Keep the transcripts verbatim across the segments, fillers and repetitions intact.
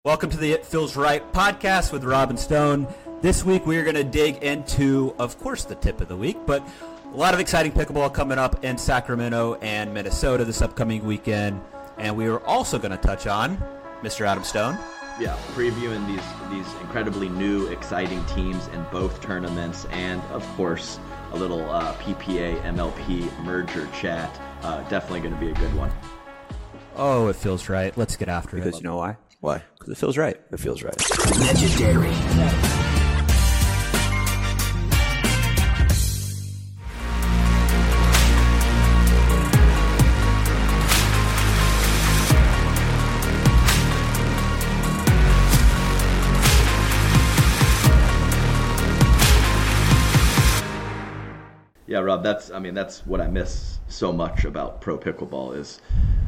Welcome to the It Feels Right podcast with Rob and Stone. This week we are going to dig into, of course, the tip of the week, but a lot of exciting pickleball coming up in Sacramento and Minnesota this upcoming weekend. And we are also going to touch on Mister Adam Stone. Yeah, previewing these these incredibly new, exciting teams in both tournaments, and of course, a little uh, P P A M L P merger chat. Uh, definitely going to be a good one. Oh, it feels right. Let's get after because it. Because you know why? Why? Because it feels right. It feels right. Legendary. Yeah, Rob, that's I mean that's what I miss so much about pro pickleball is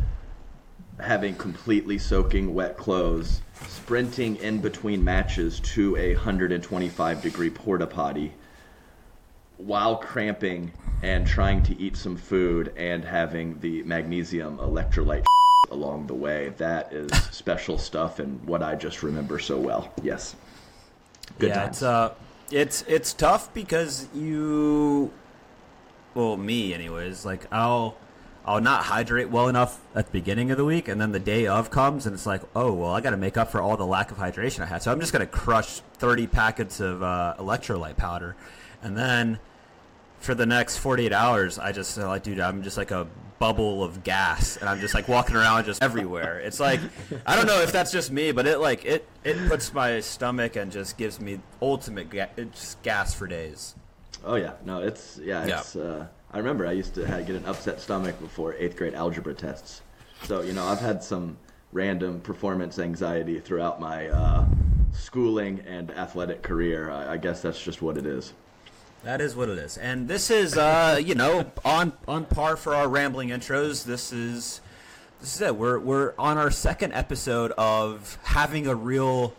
having completely soaking wet clothes, sprinting in between matches to a one hundred twenty-five degree porta potty while cramping and trying to eat some food and having the magnesium electrolyte along the way. That is special stuff and what I just remember so well. Yes. Good yeah, times. it's uh it's it's tough because you well, me anyways, like I'll I'll not hydrate well enough at the beginning of the week, and then the day of comes, and it's like, oh, well, I got to make up for all the lack of hydration I had. So I'm just going to crush thirty packets of uh, electrolyte powder, and then for the next forty-eight hours, I just uh, like, dude, I'm just like a bubble of gas, and I'm just like walking around just everywhere. It's like, I don't know if that's just me, but it like it it puts my stomach and just gives me ultimate ga- it's gas for days. Oh yeah, no, it's yeah, it's. Yeah. Uh, I remember I used to have, get an upset stomach before eighth grade algebra tests. So, you know, I've had some random performance anxiety throughout my uh, schooling and athletic career. I, I guess that's just what it is. That is what it is. And this is, uh, you know, on on par for our rambling intros. This is this is it. We're we're on our second episode of having a real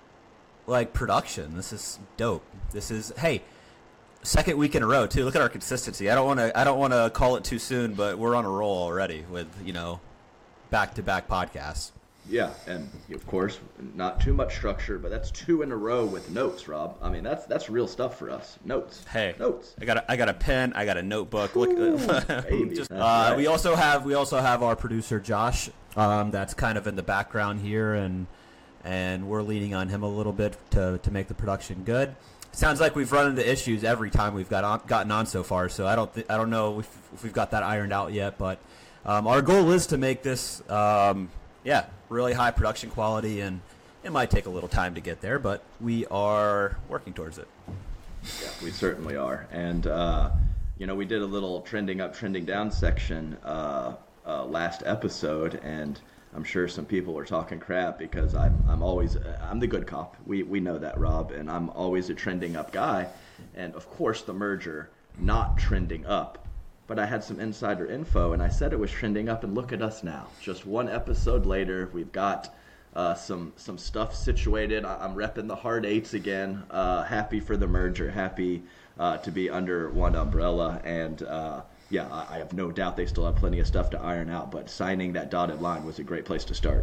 like production. This is dope. This is hey. Second week in a row too. Look at our consistency. I don't want to. I don't want to call it too soon, but we're on a roll already with you know, back to back podcasts. Yeah, and of course, not too much structure, but that's two in a row with notes, Rob. I mean, that's that's real stuff for us. Notes. Hey, notes. I got a, I got a pen. I got a notebook. Look, Ooh, just, uh, right. we also have we also have our producer Josh. Um, that's kind of in the background here, and and we're leaning on him a little bit to to make the production good. Sounds like we've run into issues every time we've got on, gotten on so far, so I don't th- I don't know if, if we've got that ironed out yet, but um, our goal is to make this, um, yeah, really high production quality, and it might take a little time to get there, but we are working towards it. Yeah, we certainly are, and uh, you know, we did a little trending up, trending down section uh, uh, last episode, and I'm sure some people are talking crap because I'm I'm always I'm the good cop. We we know that, Rob, and I'm always a trending up guy. And of course, the merger not trending up. But I had some insider info, and I said it was trending up. And look at us now. Just one episode later, we've got uh, some some stuff situated. I, I'm repping the hard eights again. Uh, happy for the merger. Happy uh, to be under one umbrella. And uh, yeah, I have no doubt they still have plenty of stuff to iron out, but signing that dotted line was a great place to start.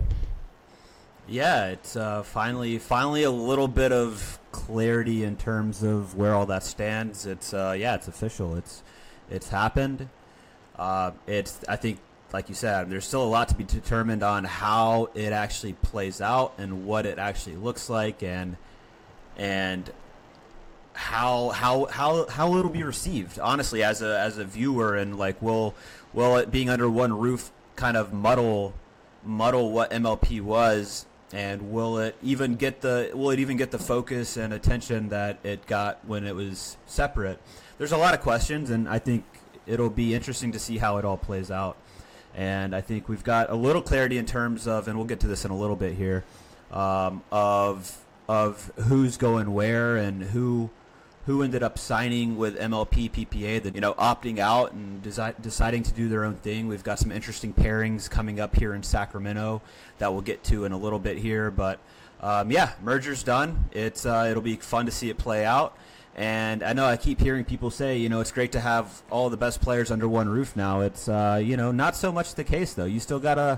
Yeah, it's uh, finally finally a little bit of clarity in terms of where all that stands. It's uh, yeah, it's official. It's it's happened. Uh, it's I think, like you said, there's still a lot to be determined on how it actually plays out and what it actually looks like, and and. How how how how it'll be received, honestly, as a as a viewer, and like will will it being under one roof kind of muddle muddle what M L P was, and will it even get the will it even get the focus and attention that it got when it was separate? There's a lot of questions, and I think it'll be interesting to see how it all plays out. And I think we've got a little clarity in terms of, and we'll get to this in a little bit here, um, of of who's going where and who. who ended up signing with M L P P P A, that you know, opting out and desi- deciding to do their own thing. We've got some interesting pairings coming up here in Sacramento that we'll get to in a little bit here. But um, yeah, merger's done. It's uh, it'll be fun to see it play out. And I know I keep hearing people say, you know, it's great to have all the best players under one roof now. It's uh, you know, not so much the case though. You still gotta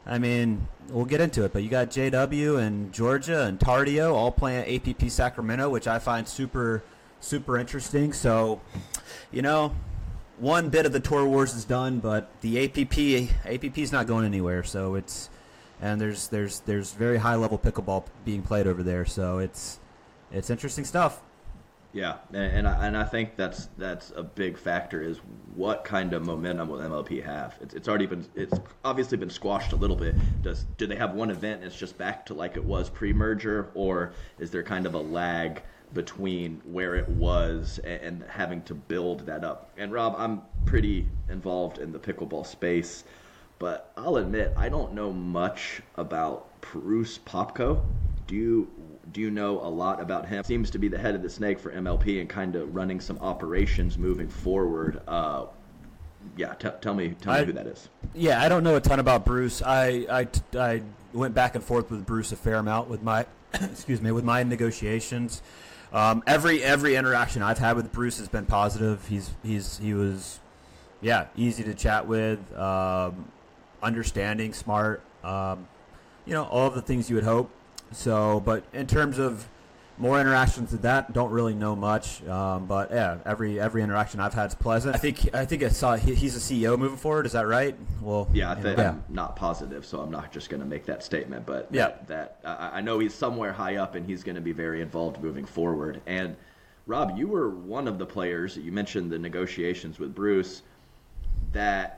I mean, we'll get into it, but you got J W and Georgia and Tardio all playing at A P P Sacramento, which I find super, super interesting. So, you know, one bit of the Tour Wars is done, but the A P P A P P is not going anywhere. So it's and there's there's there's very high level pickleball being played over there. So it's it's interesting stuff. Yeah, and and I, and I think that's that's a big factor is what kind of momentum will M L P have? It's it's already been it's obviously been squashed a little bit. Does do they have one event and it's just back to like it was pre-merger, or is there kind of a lag between where it was and, and having to build that up? And Rob, I'm pretty involved in the pickleball space, but I'll admit I don't know much about Bruce Popko. Do you? Do you know a lot about him? Seems to be the head of the snake for M L P and kind of running some operations moving forward. Uh, yeah, t- tell me, tell me I, who that is. Yeah, I don't know a ton about Bruce. I, I, I went back and forth with Bruce a fair amount with my, excuse me, with my negotiations. Um, every every interaction I've had with Bruce has been positive. He's he's he was, yeah, easy to chat with, um, understanding, smart. Um, you know, all of the things you would hope. So, but in terms of more interactions than that, don't really know much. Um, but yeah, every every interaction I've had is pleasant. I think I think I saw he, he's a C E O moving forward. Is that right? Well, yeah, I think yeah. I'm not positive, so I'm not just going to make that statement. But yeah, that, that I, I know he's somewhere high up, and he's going to be very involved moving forward. And Rob, you were one of the players. You mentioned the negotiations with Bruce. That.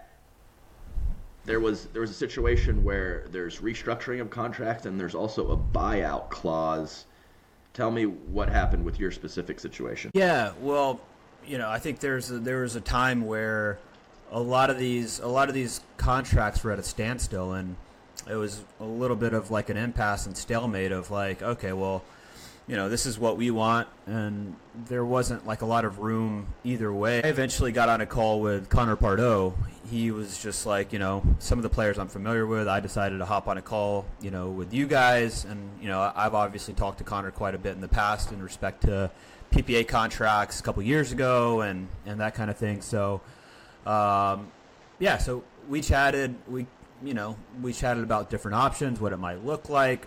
There was there was a situation where there's restructuring of contracts and there's also a buyout clause. Tell me what happened with your specific situation. Yeah, well, you know, I think there's a, there was a time where a lot of these a lot of these contracts were at a standstill, and it was a little bit of like an impasse and stalemate of like, okay, well, you know, this is what we want, and there wasn't like a lot of room either way. I eventually got on a call with Connor Pardo. He was just like, you know, some of the players I'm familiar with. I decided to hop on a call, you know, with you guys, and you know, I've obviously talked to Connor quite a bit in the past in respect to P P A contracts a couple years ago and and that kind of thing. So, um, yeah, so we chatted. We, you know, we chatted about different options, what it might look like.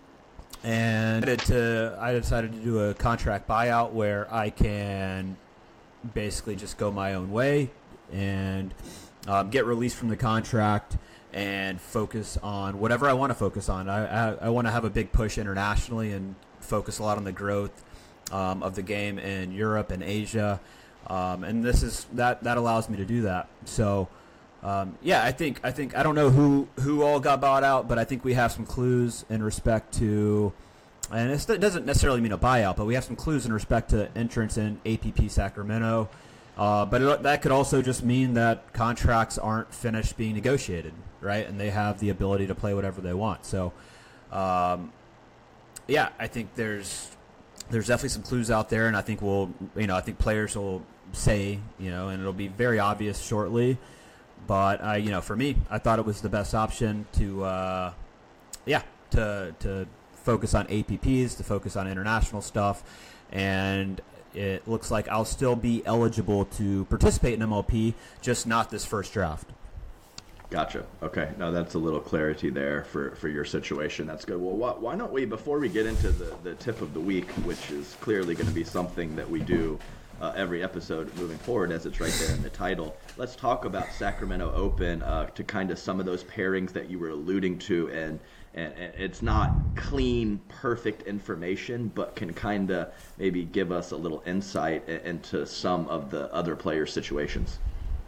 And to, I decided to do a contract buyout where I can basically just go my own way and um, get released from the contract and focus on whatever I want to focus on. I, I, I want to have a big push internationally and focus a lot on the growth um, of the game in Europe and Asia. Um, and this is that, that allows me to do that. So, um, yeah, I think I think I don't know who, who all got bought out, but I think we have some clues in respect to, and it's, it doesn't necessarily mean a buyout, but we have some clues in respect to entrance in A P P Sacramento. Uh, but it, that could also just mean that contracts aren't finished being negotiated, right? And they have the ability to play whatever they want. So, um, yeah, I think there's there's definitely some clues out there, and I think we'll, you know, I think players will say, you know, and it'll be very obvious shortly. But I, you know, for me, I thought it was the best option to, uh, yeah, to to focus on A P Ps, to focus on international stuff, and it looks like I'll still be eligible to participate in M L P, just not this first draft. Gotcha. Okay. Now that's a little clarity there for, for your situation. That's good. Well, why, why don't we, before we get into the, the tip of the week, which is clearly going to be something that we do uh, every episode moving forward, as it's right there in the title, let's talk about Sacramento Open uh, to kind of some of those pairings that you were alluding to. And, and, and it's not clean, perfect information, but can kind of maybe give us a little insight into some of the other players' situations.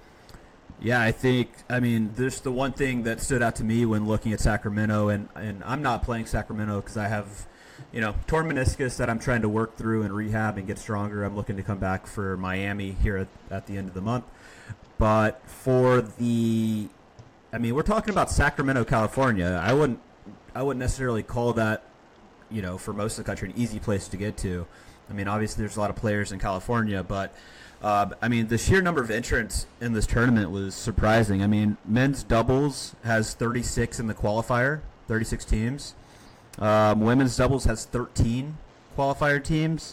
Yeah, I think, I mean, there's the one thing that stood out to me when looking at Sacramento, and, and I'm not playing Sacramento because I have, you know, torn meniscus that I'm trying to work through and rehab and get stronger. I'm looking to come back for Miami here at, at the end of the month. But for the, I mean, we're talking about Sacramento, California. I wouldn't, I wouldn't necessarily call that, you know, for most of the country, an easy place to get to. I mean, obviously there's a lot of players in California, but Uh, I mean, the sheer number of entrants in this tournament was surprising. I mean, men's doubles has thirty-six in the qualifier, thirty-six teams. Um, women's doubles has thirteen qualifier teams.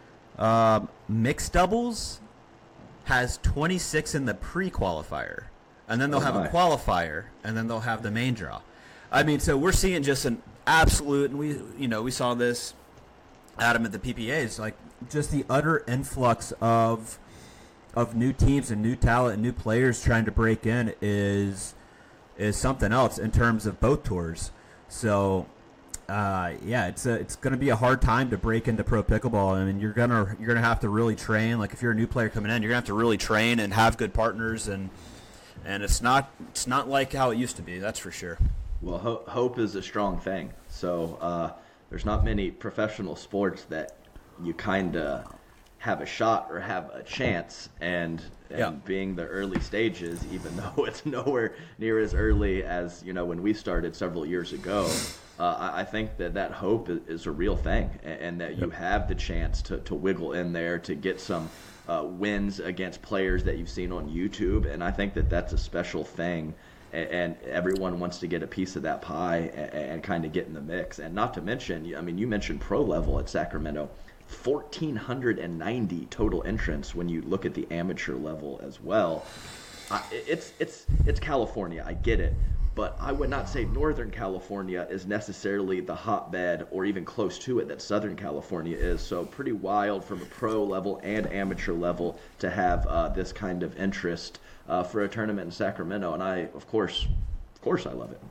Um, mixed doubles has twenty-six in the pre-qualifier. And then they'll Oh have my. a qualifier, and then they'll have the main draw. I mean, so we're seeing just an absolute, and we, you know, we saw this, Adam, at the P P As, like just the utter influx of of new teams and new talent and new players trying to break in is is something else in terms of both tours. So, uh, yeah, it's a, it's going to be a hard time to break into pro pickleball. I mean, you're gonna you're gonna have to really train. Like if you're a new player coming in, you're gonna have to really train and have good partners, and and it's not it's not like how it used to be. That's for sure. Well, ho- hope is a strong thing. So uh, there's not many professional sports that you kind of have a shot or have a chance, and, and yeah. being the early stages, even though it's nowhere near as early as, you know, when we started several years ago, uh, I, I think that that hope is, is a real thing, and, and that you have the chance to, to wiggle in there, to get some uh, wins against players that you've seen on YouTube, and I think that that's a special thing, and, and everyone wants to get a piece of that pie and, and kind of get in the mix. And not to mention, I mean, you mentioned pro level at Sacramento, one thousand four hundred ninety total entrants when you look at the amateur level as well. Uh, it's it's it's California, I get it, but I would not say Northern California is necessarily the hotbed or even close to it that Southern California is. So pretty wild from a pro level and amateur level to have uh, this kind of interest uh, for a tournament in Sacramento, and I of course of course I love it.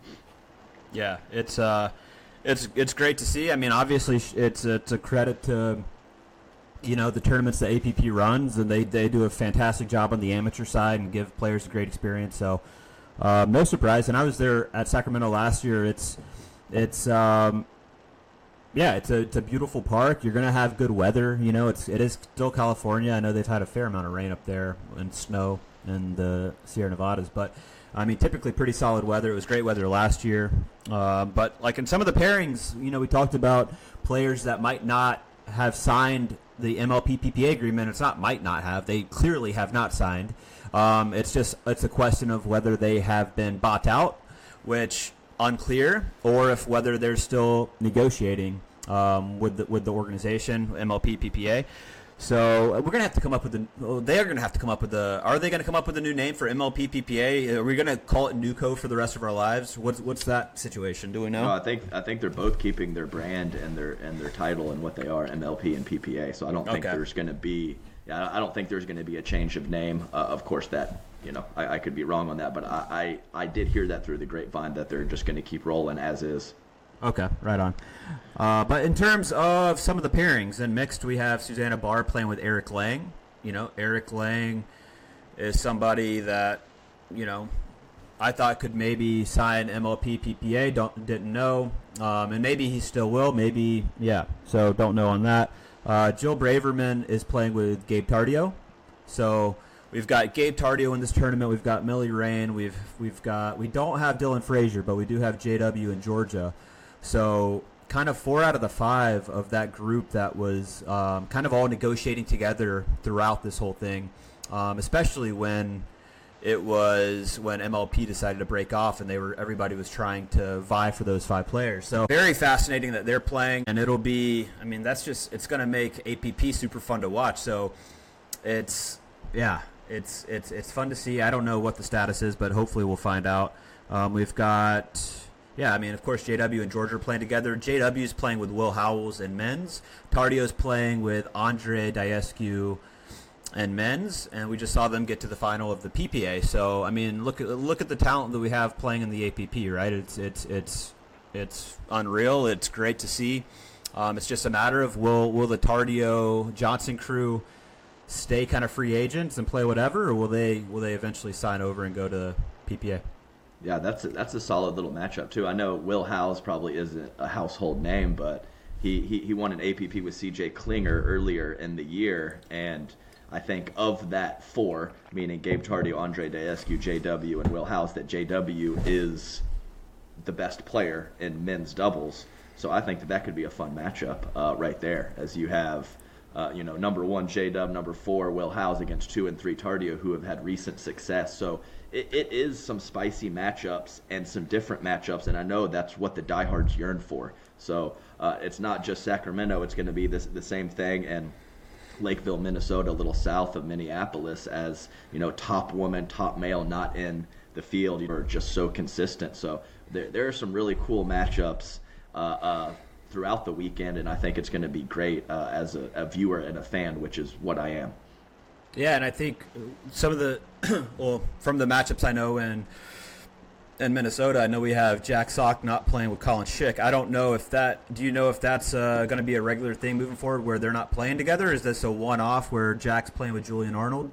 Yeah, it's uh It's it's great to see. I mean, obviously, it's it's a credit to, you know, the tournaments that A P P runs, and they, they do a fantastic job on the amateur side and give players a great experience. So, uh, no surprise. And I was there at Sacramento last year. It's it's um, yeah, it's a it's a beautiful park. You're gonna have good weather. You know, it's it is still California. I know they've had a fair amount of rain up there and snow in the Sierra Nevadas, but I mean, typically pretty solid weather. It was great weather last year. Uh, but, like, in some of the pairings, you know, we talked about players that might not have signed the M L P P P A agreement. It's not might not have. They clearly have not signed. Um, it's just it's a question of whether they have been bought out, which unclear, or if whether they're still negotiating um, with the, with the organization, M L P P P A. So uh, we're gonna have to come up with a. Oh, they are gonna have to come up with a. Are they gonna come up with a new name for M L P P P A? Are we gonna call it NUCO for the rest of our lives? What's what's that situation? Do we know? No, I think I think they're both keeping their brand and their and their title and what they are, M L P and P P A. So I don't think Okay. there's gonna be. Yeah, I don't think there's gonna be a change of name. Uh, of course, that you know I, I could be wrong on that, but I, I I did hear that through the grapevine that they're just gonna keep rolling as is. Okay, right on. Uh, but in terms of some of the pairings, in mixed, we have Susanna Barr playing with Eric Lang. You know, Eric Lang is somebody that, you know, I thought could maybe sign M L P P P A. Don't didn't know, um, and maybe he still will. Maybe, yeah. So don't know on that. Uh, Jill Braverman is playing with Gabe Tardio. So we've got Gabe Tardio in this tournament. We've got Millie Rain. We've we've got we don't have Dylan Frazier, but we do have J W in Georgia. So kind of four out of the five of that group that was um, kind of all negotiating together throughout this whole thing, um, especially when it was when M L P decided to break off and they were everybody was trying to vie for those five players. So very fascinating that they're playing, and it'll be, I mean, that's just, it's going to make A P P super fun to watch. So it's, yeah, it's, it's, it's fun to see. I don't know what the status is, but hopefully we'll find out. Um, we've got... Yeah, I mean, of course, J W and Georgia are playing together. J W is playing with Will Howells in men's. Tardio's playing with Andre Diescu in men's, and we just saw them get to the final of the P P A. So, I mean, look at look at the talent that we have playing in the A P P, right? It's it's it's it's unreal. It's great to see. Um, it's just a matter of will will the Tardio Johnson crew stay kind of free agents and play whatever, or will they will they eventually sign over and go to P P A? Yeah, that's a, that's a solid little matchup too. I know Will Howells probably isn't a household name, but he, he, he won an A P P with C J Klinger earlier in the year, and I think of that four, meaning Gabe Tardio, Andre Diescu, J W, and Will Howells, that J W is the best player in men's doubles. So I think that that could be a fun matchup uh, right there, as you have uh, you know number one J W, number four Will Howells against two and three Tardio, who have had recent success. So It, it is some spicy matchups and some different matchups, and I know that's what the diehards yearn for. So uh, it's not just Sacramento; it's going to be this the same thing. And Lakeville, Minnesota, a little south of Minneapolis, as you know, top woman, top male, not in the field are just so consistent. So there, there are some really cool matchups uh, uh, throughout the weekend, and I think it's going to be great uh, as a, a viewer and a fan, which is what I am. Yeah, and I think some of the, well, from the matchups I know in in Minnesota, I know we have Jack Sock not playing with Colin Schick. I don't know if that, do you know if that's uh, going to be a regular thing moving forward where they're not playing together? Is this a one-off where Jack's playing with Julian Arnold?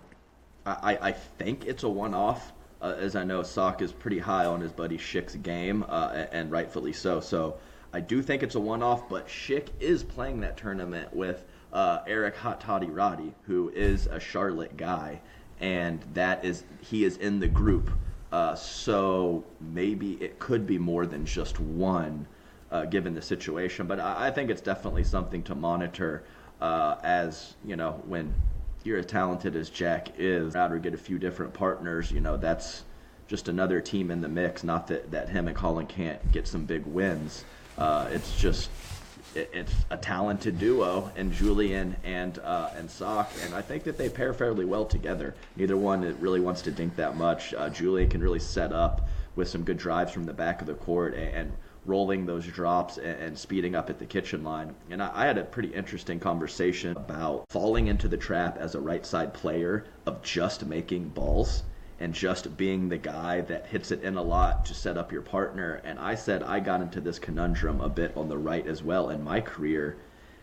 I, I think it's a one-off, uh, as I know Sock is pretty high on his buddy Schick's game, uh, and, and rightfully so. So I do think it's a one-off, but Schick is playing that tournament with uh, Eric Hot Toddy Roddy, who is a Charlotte guy, and that is he is in the group. Uh, so maybe it could be more than just one, uh, given the situation. But I, I think it's definitely something to monitor, uh, as you know, when you're as talented as Jack is, rather get a few different partners. You know, that's just another team in the mix. Not that, that him and Colin can't get some big wins. Uh, it's just it, it's a talented duo, and Julian and uh, and Sock, and I think that they pair fairly well together. Neither one really wants to dink that much. Uh, Julian can really set up with some good drives from the back of the court and, and rolling those drops and, and speeding up at the kitchen line. And I, I had a pretty interesting conversation about falling into the trap as a right side player of just making balls and just being the guy that hits it in a lot to set up your partner. And I said I got into this conundrum a bit on the right as well in my career.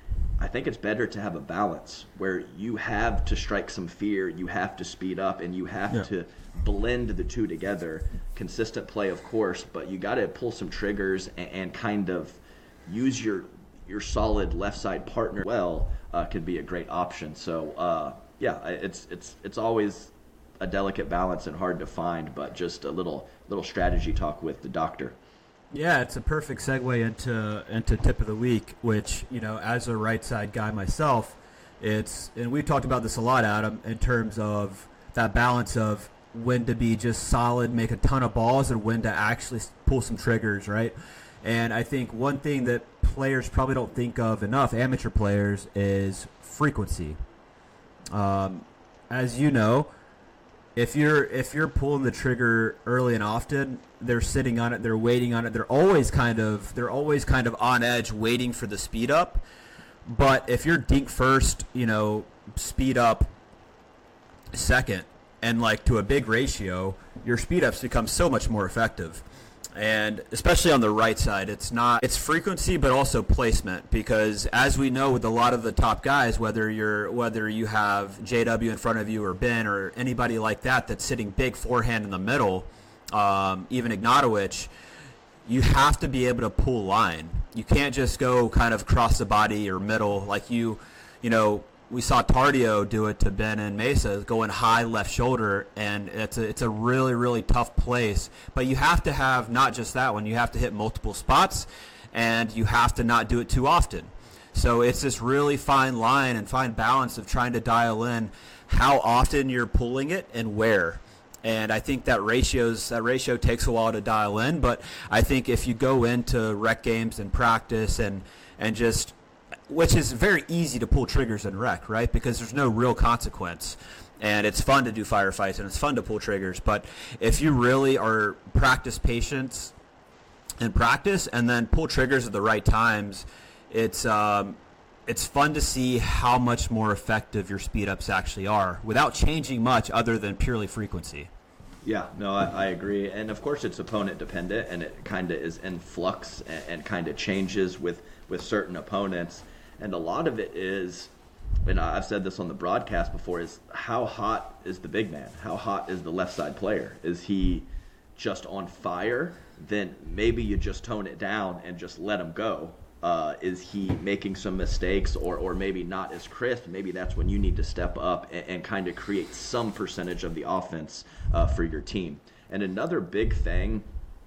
I think it's better to have a balance where you have to strike some fear, you have to speed up, and you have yeah. to blend the two together. Consistent play, of course, but you got to pull some triggers and, and kind of use your your solid left side partner well. Uh, could be a great option. So uh, yeah, it's it's it's always a delicate balance and hard to find, but just a little little strategy talk with the doctor. Yeah, it's a perfect segue into into tip of the week, which, you know, as a right side guy myself, it's, and we've talked about this a lot, Adam, in terms of that balance of when to be just solid, make a ton of balls, and when to actually pull some triggers, right? And I think one thing that players probably don't think of enough, amateur players, is frequency. Um, as you know, If you're if you're pulling the trigger early and often, they're sitting on it, they're waiting on it, they're always kind of they're always kind of on edge, waiting for the speed up. But if you're dink first, you know, speed up second, and like to a big ratio, your speed ups become so much more effective. And especially on the right side, it's not it's frequency but also placement, because as we know with a lot of the top guys, whether you're whether you have J W in front of you or Ben or anybody like that that's sitting big forehand in the middle, um, even Ignatowicz, you have to be able to pull line. You can't just go kind of cross the body or middle like you you know we saw Tardio do it to Ben and Mesa, going high left shoulder, and it's a, it's a really, really tough place. But you have to have not just that one. You have to hit multiple spots, and you have to not do it too often. So it's this really fine line and fine balance of trying to dial in how often you're pulling it and where. And I think that ratios that ratio takes a while to dial in. But I think if you go into rec games and practice and and just which is very easy to pull triggers in rec, right? Because there's no real consequence. And it's fun to do firefights and it's fun to pull triggers. But if you really are practice patience and practice and then pull triggers at the right times, it's um, it's fun to see how much more effective your speed ups actually are without changing much other than purely frequency. Yeah, no, I, I agree. And of course it's opponent dependent, and it kind of is in flux and, and kind of changes with, with certain opponents. And a lot of it is, and I've said this on the broadcast before, is how hot is the big man? How hot is the left side player? Is he just on fire? Then maybe you just tone it down and just let him go. Uh, is he making some mistakes or, or maybe not as crisp? Maybe that's when you need to step up and, and kind of create some percentage of the offense uh, for your team. And another big thing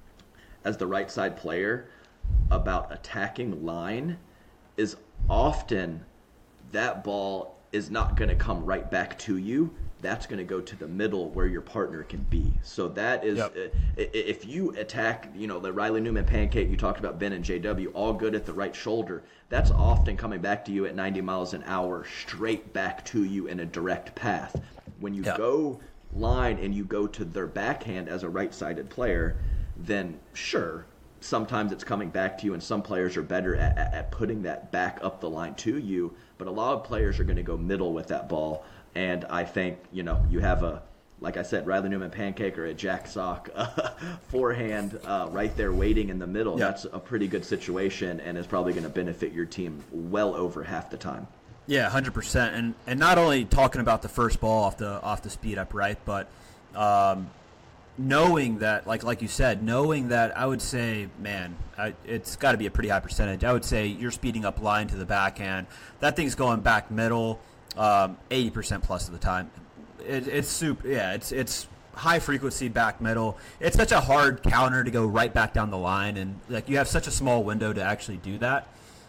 as the right side player about attacking line is often that ball is not going to come right back to you. That's going to go to the middle where your partner can be. So that is, yep. uh, if you attack, you know, the Riley Newman pancake, you talked about Ben and J W, all good at the right shoulder, that's often coming back to you at ninety miles an hour, straight back to you in a direct path. When you yep. go line and you go to their backhand as a right-sided player, then sure, sometimes it's coming back to you, and some players are better at, at, at putting that back up the line to you, but a lot of players are going to go middle with that ball. And I think, you know, you have a, like I said, Riley Newman pancake or a Jack Sock uh, forehand uh, right there waiting in the middle. Yeah. That's a pretty good situation and is probably going to benefit your team well over half the time. Yeah, one hundred percent. And and not only talking about the first ball off the off the speed up, right, but um, knowing that, like like you said, knowing that, I would say, man, I, it's got to be a pretty high percentage. I would say you're speeding up line to the backhand. That thing's going back middle um, eighty percent plus of the time. It, it's super, yeah, it's it's high frequency back middle. It's such a hard counter to go right back down the line, and like you have such a small window to actually do that.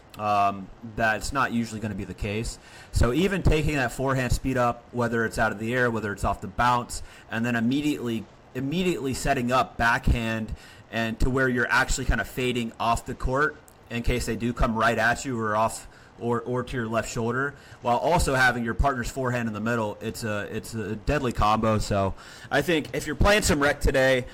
Um, that it's not usually going to be the case. So even taking that forehand speed up, whether it's out of the air, whether it's off the bounce, and then immediately immediately setting up backhand and to where you're actually kind of fading off the court in case they do come right at you or off or, or to your left shoulder, while also having your partner's forehand in the middle. It's a it's a deadly combo. So I think if you're playing some rec today,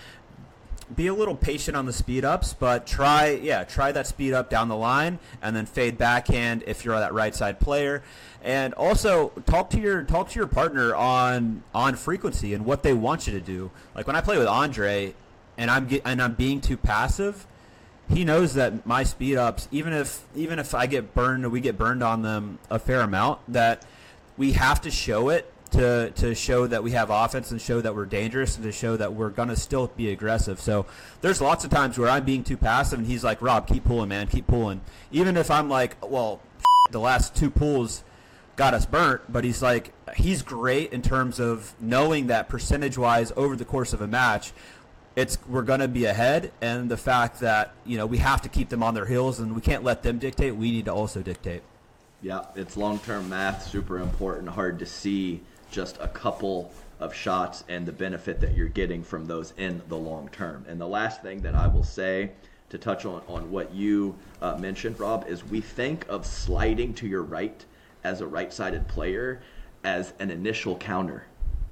be a little patient on the speed ups, but try, yeah, try that speed up down the line and then fade backhand if you're that right side player. And also talk to your talk to your partner on on frequency and what they want you to do. Like when I play with Andre, and I'm get, and I'm being too passive, he knows that my speed ups, even if even if I get burned or we get burned on them a fair amount, that we have to show it. To, to show that we have offense and show that we're dangerous and to show that we're going to still be aggressive. So there's lots of times where I'm being too passive and he's like, Rob, keep pulling, man, keep pulling. Even if I'm like, well, the last two pulls got us burnt, but he's like, he's great in terms of knowing that percentage-wise over the course of a match, it's we're going to be ahead, and the fact that, you know, we have to keep them on their heels and we can't let them dictate. We need to also dictate. Yeah, it's long-term math, super important, hard to see just a couple of shots and the benefit that you're getting from those in the long term. And the last thing that I will say to touch on, on what you uh, mentioned, Rob, is we think of sliding to your right as a right-sided player as an initial counter.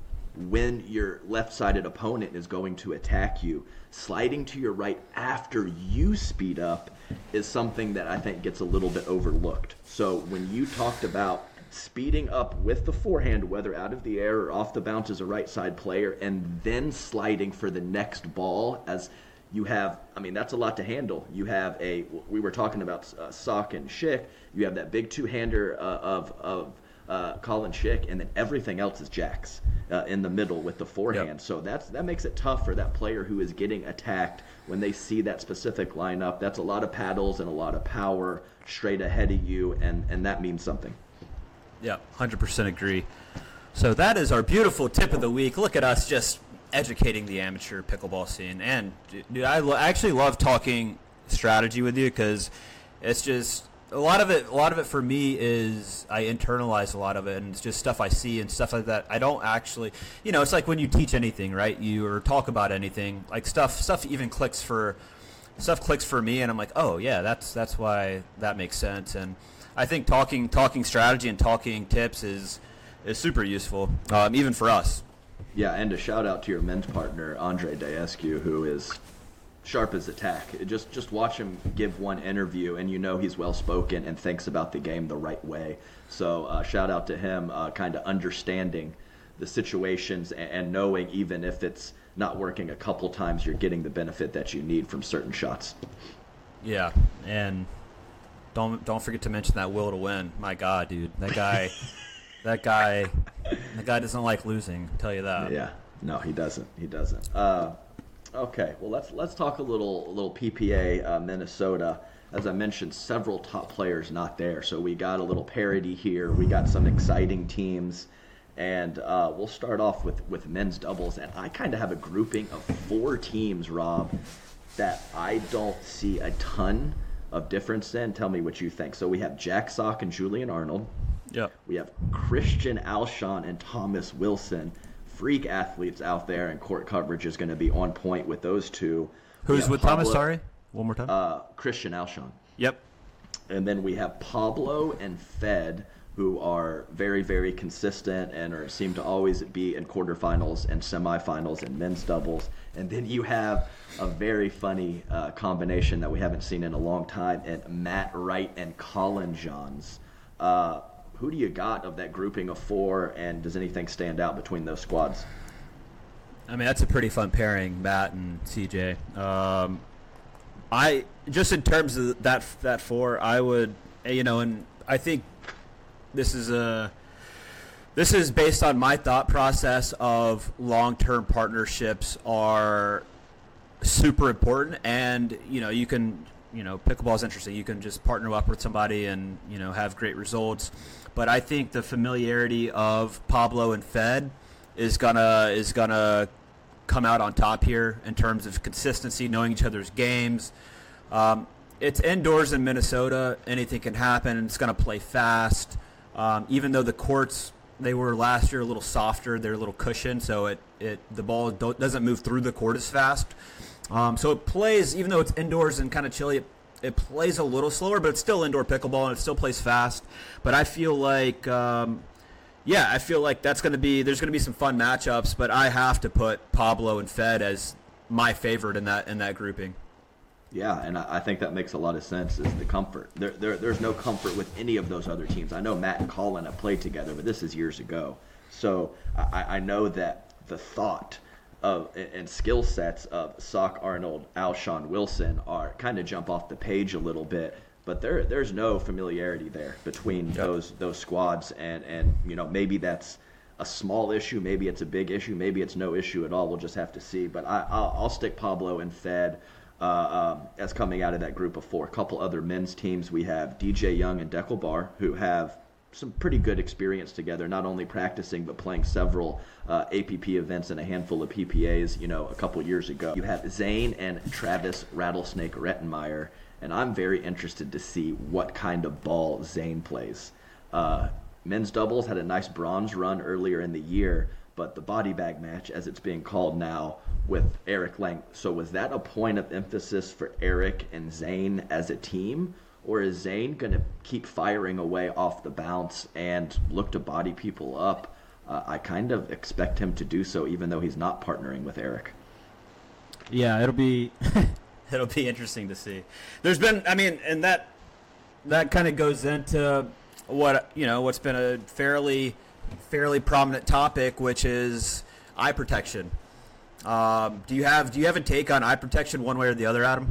When your left-sided opponent is going to attack you, sliding to your right after you speed up is something that I think gets a little bit overlooked. So when you talked about speeding up with the forehand, whether out of the air or off the bounce as a right side player, and then sliding for the next ball, as you have, I mean, that's a lot to handle. You have a, we were talking about uh, Sock and Schick, you have that big two-hander uh, of, of uh, Colin Schick, and then everything else is jacks uh, in the middle with the forehand. Yep. So that's that makes it tough for that player who is getting attacked when they see that specific lineup. That's a lot of paddles and a lot of power straight ahead of you, and, and that means something. Yeah, one hundred percent agree. So that is our beautiful tip of the week. Look at us just educating the amateur pickleball scene. And, dude, I, lo- I actually love talking strategy with you because it's just a lot of it. A lot of it for me is I internalize a lot of it, and it's just stuff I see and stuff like that. I don't actually, you know, it's like when you teach anything, right? You or talk about anything, like stuff. Stuff even clicks for stuff clicks for me, and I'm like, oh yeah, that's that's why that makes sense. And I think talking talking strategy and talking tips is is super useful, um, even for us. Yeah, and a shout out to your men's partner, Andre Daescu, who is sharp as a tack. Just just watch him give one interview, and you know he's well spoken and thinks about the game the right way. So uh, shout out to him, uh, kind of understanding the situations and, and knowing even if it's not working a couple times, you're getting the benefit that you need from certain shots. Yeah, and Don't don't forget to mention that will to win. My God, dude, that guy, that guy, that guy doesn't like losing. I'll tell you that. Yeah, no, he doesn't. He doesn't. Uh, okay, well let's let's talk a little a little P P A uh, Minnesota. As I mentioned, several top players not there, so we got a little parity here. We got some exciting teams, and uh, we'll start off with with men's doubles. And I kind of have a grouping of four teams, Rob, that I don't see a ton of difference in. Tell me what you think. So we have Jack Sock and Julian Arnold. Yep. We have Christian Alshon and Thomas Wilson. Freak athletes out there, and court coverage is going to be on point with those two. Who's with Pablo, Thomas? Sorry, one more time. Uh, Christian Alshon. Yep. And then we have Pablo and Fed, who are very, very consistent and are, seem to always be in quarterfinals and semifinals in men's doubles. And then you have a very funny uh, combination that we haven't seen in a long time, and Matt Wright and Colin Johns. Uh, who do you got of that grouping of four, and does anything stand out between those squads? I mean, that's a pretty fun pairing, Matt and C J. Um, I just in terms of that that four, I would, you know, and I think this is a this is based on my thought process of long-term partnerships are super important, and you know, you can, you know, pickleball is interesting. You can just partner up with somebody and, you know, have great results. But I think the familiarity of Pablo and Fed is gonna is gonna come out on top here in terms of consistency, knowing each other's games. Um, it's indoors in Minnesota; anything can happen. It's gonna play fast, um, even though the courts they were last year a little softer. They're a little cushioned, so it it the ball don't, doesn't move through the court as fast. Um, so it plays, even though it's indoors and kind of chilly. It, It plays a little slower, but it's still indoor pickleball, and it still plays fast. But I feel like, um, yeah, I feel like that's going to be there's going to be some fun matchups. But I have to put Pablo and Fed as my favorite in that in that grouping. Yeah, and I think that makes a lot of sense. Is the comfort there, there? There's no comfort with any of those other teams. I know Matt and Colin have played together, but this is years ago. So I, I know that the thought of and skill sets of Sock Arnold, Alshon Wilson are kind of jump off the page a little bit, but there there's no familiarity there between yep. those those squads, and and you know, maybe that's a small issue, maybe it's a big issue, maybe it's no issue at all. We'll just have to see. But I I'll, I'll stick Pablo and Fed uh, um, as coming out of that group of four. A couple other men's teams, we have D J Young and Deckel Bar, who have some pretty good experience together, not only practicing but playing several uh, A P P events and a handful of P P As, you know, a couple years ago. You have Zane and Travis Rattlesnake Rettenmeyer, and I'm very interested to see what kind of ball Zane plays. Uh, men's doubles had a nice bronze run earlier in the year, but the body bag match, as it's being called now, with Eric Lang. So was that a point of emphasis for Eric and Zane as a team? Or is Zane going to keep firing away off the bounce and look to body people up? Uh, I kind of expect him to do so, even though he's not partnering with Eric. Yeah, it'll be it'll be interesting to see. There's been, I mean, and that that kind of goes into what you know what's been a fairly fairly prominent topic, which is eye protection. Um, do you have do you have a take on eye protection one way or the other, Adam?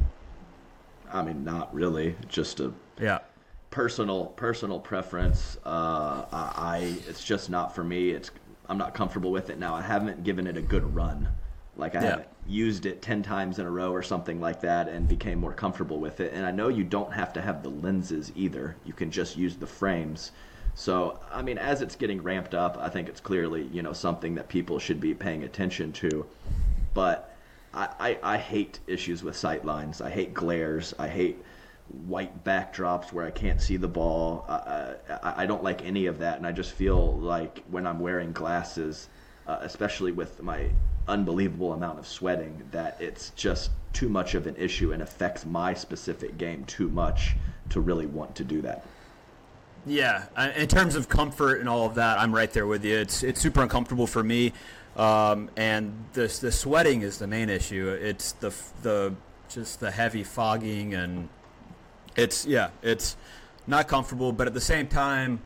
I mean, not really. Just a yeah personal personal preference. Uh, I it's just not for me. It's I'm not comfortable with it now. I haven't given it a good run. Like I yeah. haven't used it ten times in a row or something like that, and became more comfortable with it. And I know you don't have to have the lenses either. You can just use the frames. So I mean, as it's getting ramped up, I think it's clearly, you know, something that people should be paying attention to. But I, I, I hate issues with sight lines. I hate glares. I hate white backdrops where I can't see the ball. I, I, I don't like any of that, and I just feel like when I'm wearing glasses, uh, especially with my unbelievable amount of sweating, that it's just too much of an issue and affects my specific game too much to really want to do that. Yeah, in terms of comfort and all of that, I'm right there with you. It's it's super uncomfortable for me. Um, and the the sweating is the main issue. It's the the just the heavy fogging, and it's yeah, it's not comfortable. But at the same time,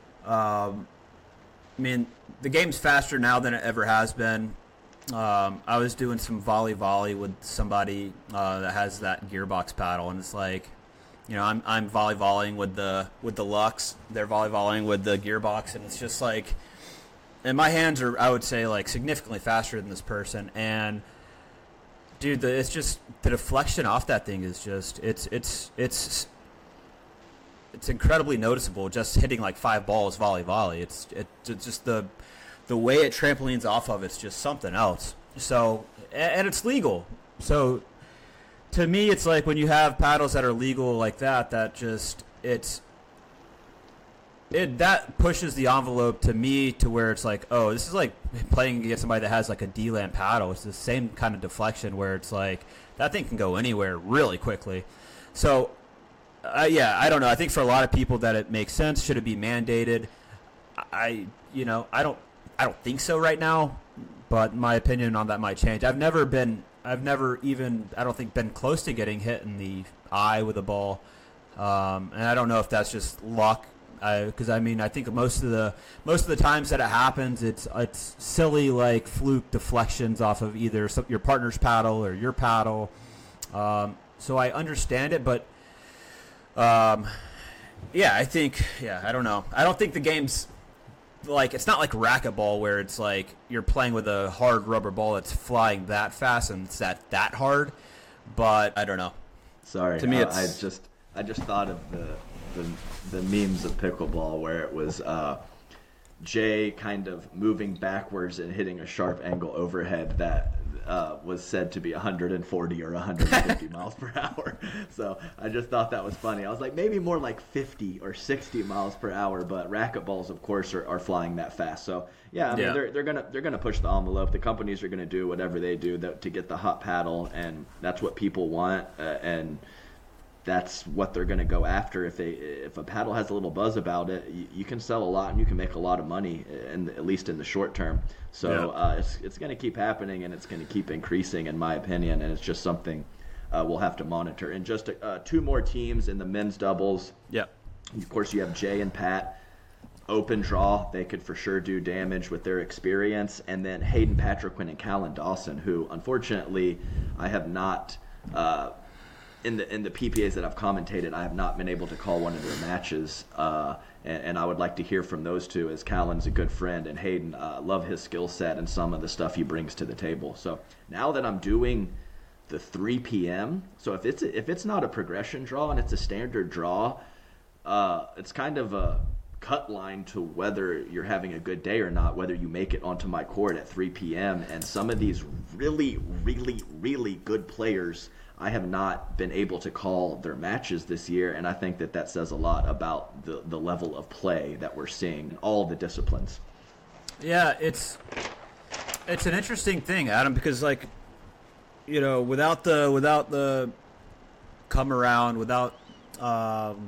um, I mean, the game's faster now than it ever has been. Um, I was doing some volley volley with somebody uh, that has that gearbox paddle, and it's like, you know, I'm I'm volley volleying with the with the Lux. They're volley volleying with the gearbox, and it's just like. And my hands are, I would say, like significantly faster than this person. And dude, the, it's just the deflection off that thing is just it's it's it's it's incredibly noticeable. Just hitting like five balls volley volley. It's it, it's just the the way it trampolines off of it's just something else. So and it's legal. So to me, it's like when you have paddles that are legal like that, that just it's. It that pushes the envelope to me to where it's like, oh, this is like playing against somebody that has like a D-Land paddle. It's the same kind of deflection where it's like that thing can go anywhere really quickly. So uh, yeah, I don't know. I think for a lot of people that it makes sense. Should it be mandated? I, you know, I don't, I don't think so right now. But my opinion on that might change. I've never been, I've never even, I don't think, been close to getting hit in the eye with a ball, um, and I don't know if that's just luck. Because I, I mean, I think most of the most of the times that it happens, it's it's silly like fluke deflections off of either some, your partner's paddle or your paddle. Um, so I understand it, but um, yeah, I think yeah, I don't know. I don't think the game's like, it's not like racquetball where it's like you're playing with a hard rubber ball that's flying that fast and it's that that hard. But I don't know. Sorry, to me, uh, it's... I just I just thought of the the, the memes of pickleball where it was uh, Jay kind of moving backwards and hitting a sharp angle overhead that uh, was said to be one hundred forty or one hundred fifty miles per hour. So I just thought that was funny. I was like, maybe more like fifty or sixty miles per hour, but racquetballs, of course, are, are flying that fast. So yeah, I mean, Yeah. they're they're gonna they're gonna push the envelope. The companies are gonna do whatever they do that, to get the hot paddle, and that's what people want, uh, and that's what they're going to go after. If they if a paddle has a little buzz about it, you, you can sell a lot and you can make a lot of money, in, at least in the short term. So Yeah. uh, it's it's going to keep happening, and it's going to keep increasing, in my opinion. And it's just something uh, we'll have to monitor. And just uh, two more teams in the men's doubles. Yeah. Of course, you have Jay and Pat. Open draw, they could for sure do damage with their experience. And then Hayden Patriquin and Callan Dawson, who unfortunately I have not. Uh, In the in the P P As that I've commentated, I have not been able to call one of their matches, uh, and, and I would like to hear from those two, as Callan's a good friend, and Hayden, uh, love his skill set and some of the stuff he brings to the table. So now that I'm doing the three p.m., so if it's a, if it's not a progression draw and it's a standard draw, uh, it's kind of a cut line to whether you're having a good day or not, whether you make it onto my court at three p.m. And some of these really, really, really good players, I have not been able to call their matches this year, and I think that that says a lot about the, the level of play that we're seeing in all the disciplines. Yeah, it's it's an interesting thing, Adam, because like, you know, without the without the come around, without um,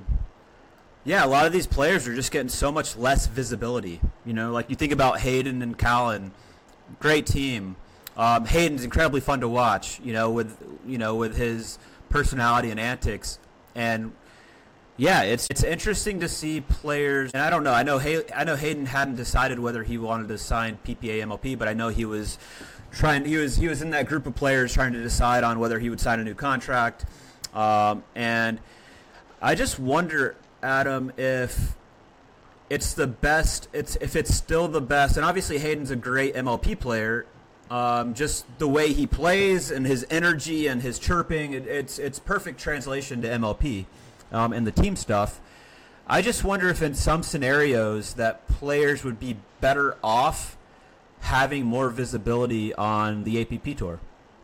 yeah, a lot of these players are just getting so much less visibility. You know, like you think about Hayden and Callan, great team. Um, Hayden's incredibly fun to watch, you know, with you know with his personality and antics, and yeah, it's it's interesting to see players. And I don't know, I know Hay- I know Hayden hadn't decided whether he wanted to sign P P A M L P, but I know he was trying. He was he was in that group of players trying to decide on whether he would sign a new contract, um, and I just wonder, Adam, if it's the best. It's if it's still the best, and obviously Hayden's a great M L P player. Um, just the way he plays and his energy and his chirping, it, it's it's perfect translation to M L P um, and the team stuff. I just wonder if in some scenarios that players would be better off having more visibility on the A P P tour,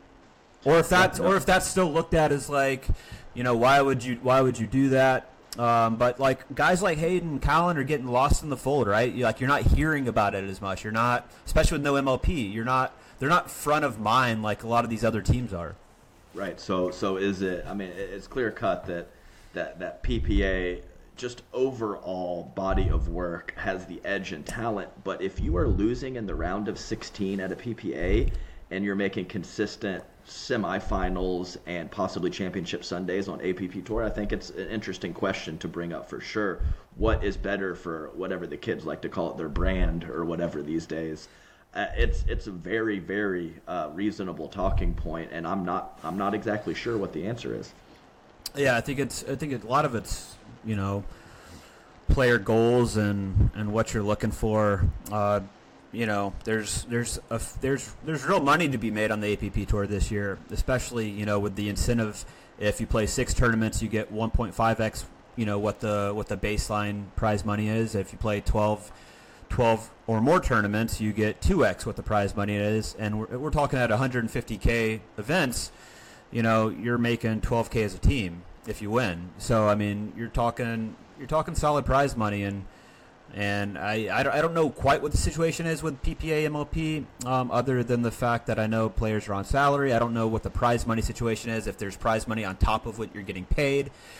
or if that's or if that's still looked at as like, you know, why would you why would you do that? Um, but like guys like Hayden and Callan are getting lost in the fold, right? You're, like you're not hearing about it as much. You're not, especially with no M L P. You're not. They're not front of mind like a lot of these other teams are. Right. So so is it? I mean, it's clear cut that that that P P A, just overall body of work, has the edge and talent. But if you are losing in the round of sixteen at a P P A and you're making consistent semifinals and possibly championship Sundays on A P P Tour, I think it's an interesting question to bring up for sure. What is better for whatever the kids like to call it, their brand or whatever these days? Uh, it's it's a very very uh, reasonable talking point, and I'm not I'm not exactly sure what the answer is. Yeah, I think it's I think a lot of it's you know player goals and, and what you're looking for. Uh, you know, there's there's a, there's there's real money to be made on the A P P Tour this year, especially you know with the incentive. If you play six tournaments, you get one point five x. You know what the what the baseline prize money is. If you play twelve. twelve or more tournaments, you get two x what the prize money is, and we're, we're talking at one hundred fifty K events. You know, you're making twelve K as a team if you win. So I mean, you're talking you're talking solid prize money, and and I I don't, I don't know quite what the situation is with P P A M L P, um, other than the fact that I know players are on salary. I don't know what the prize money situation is, if there's prize money on top of what you're getting paid.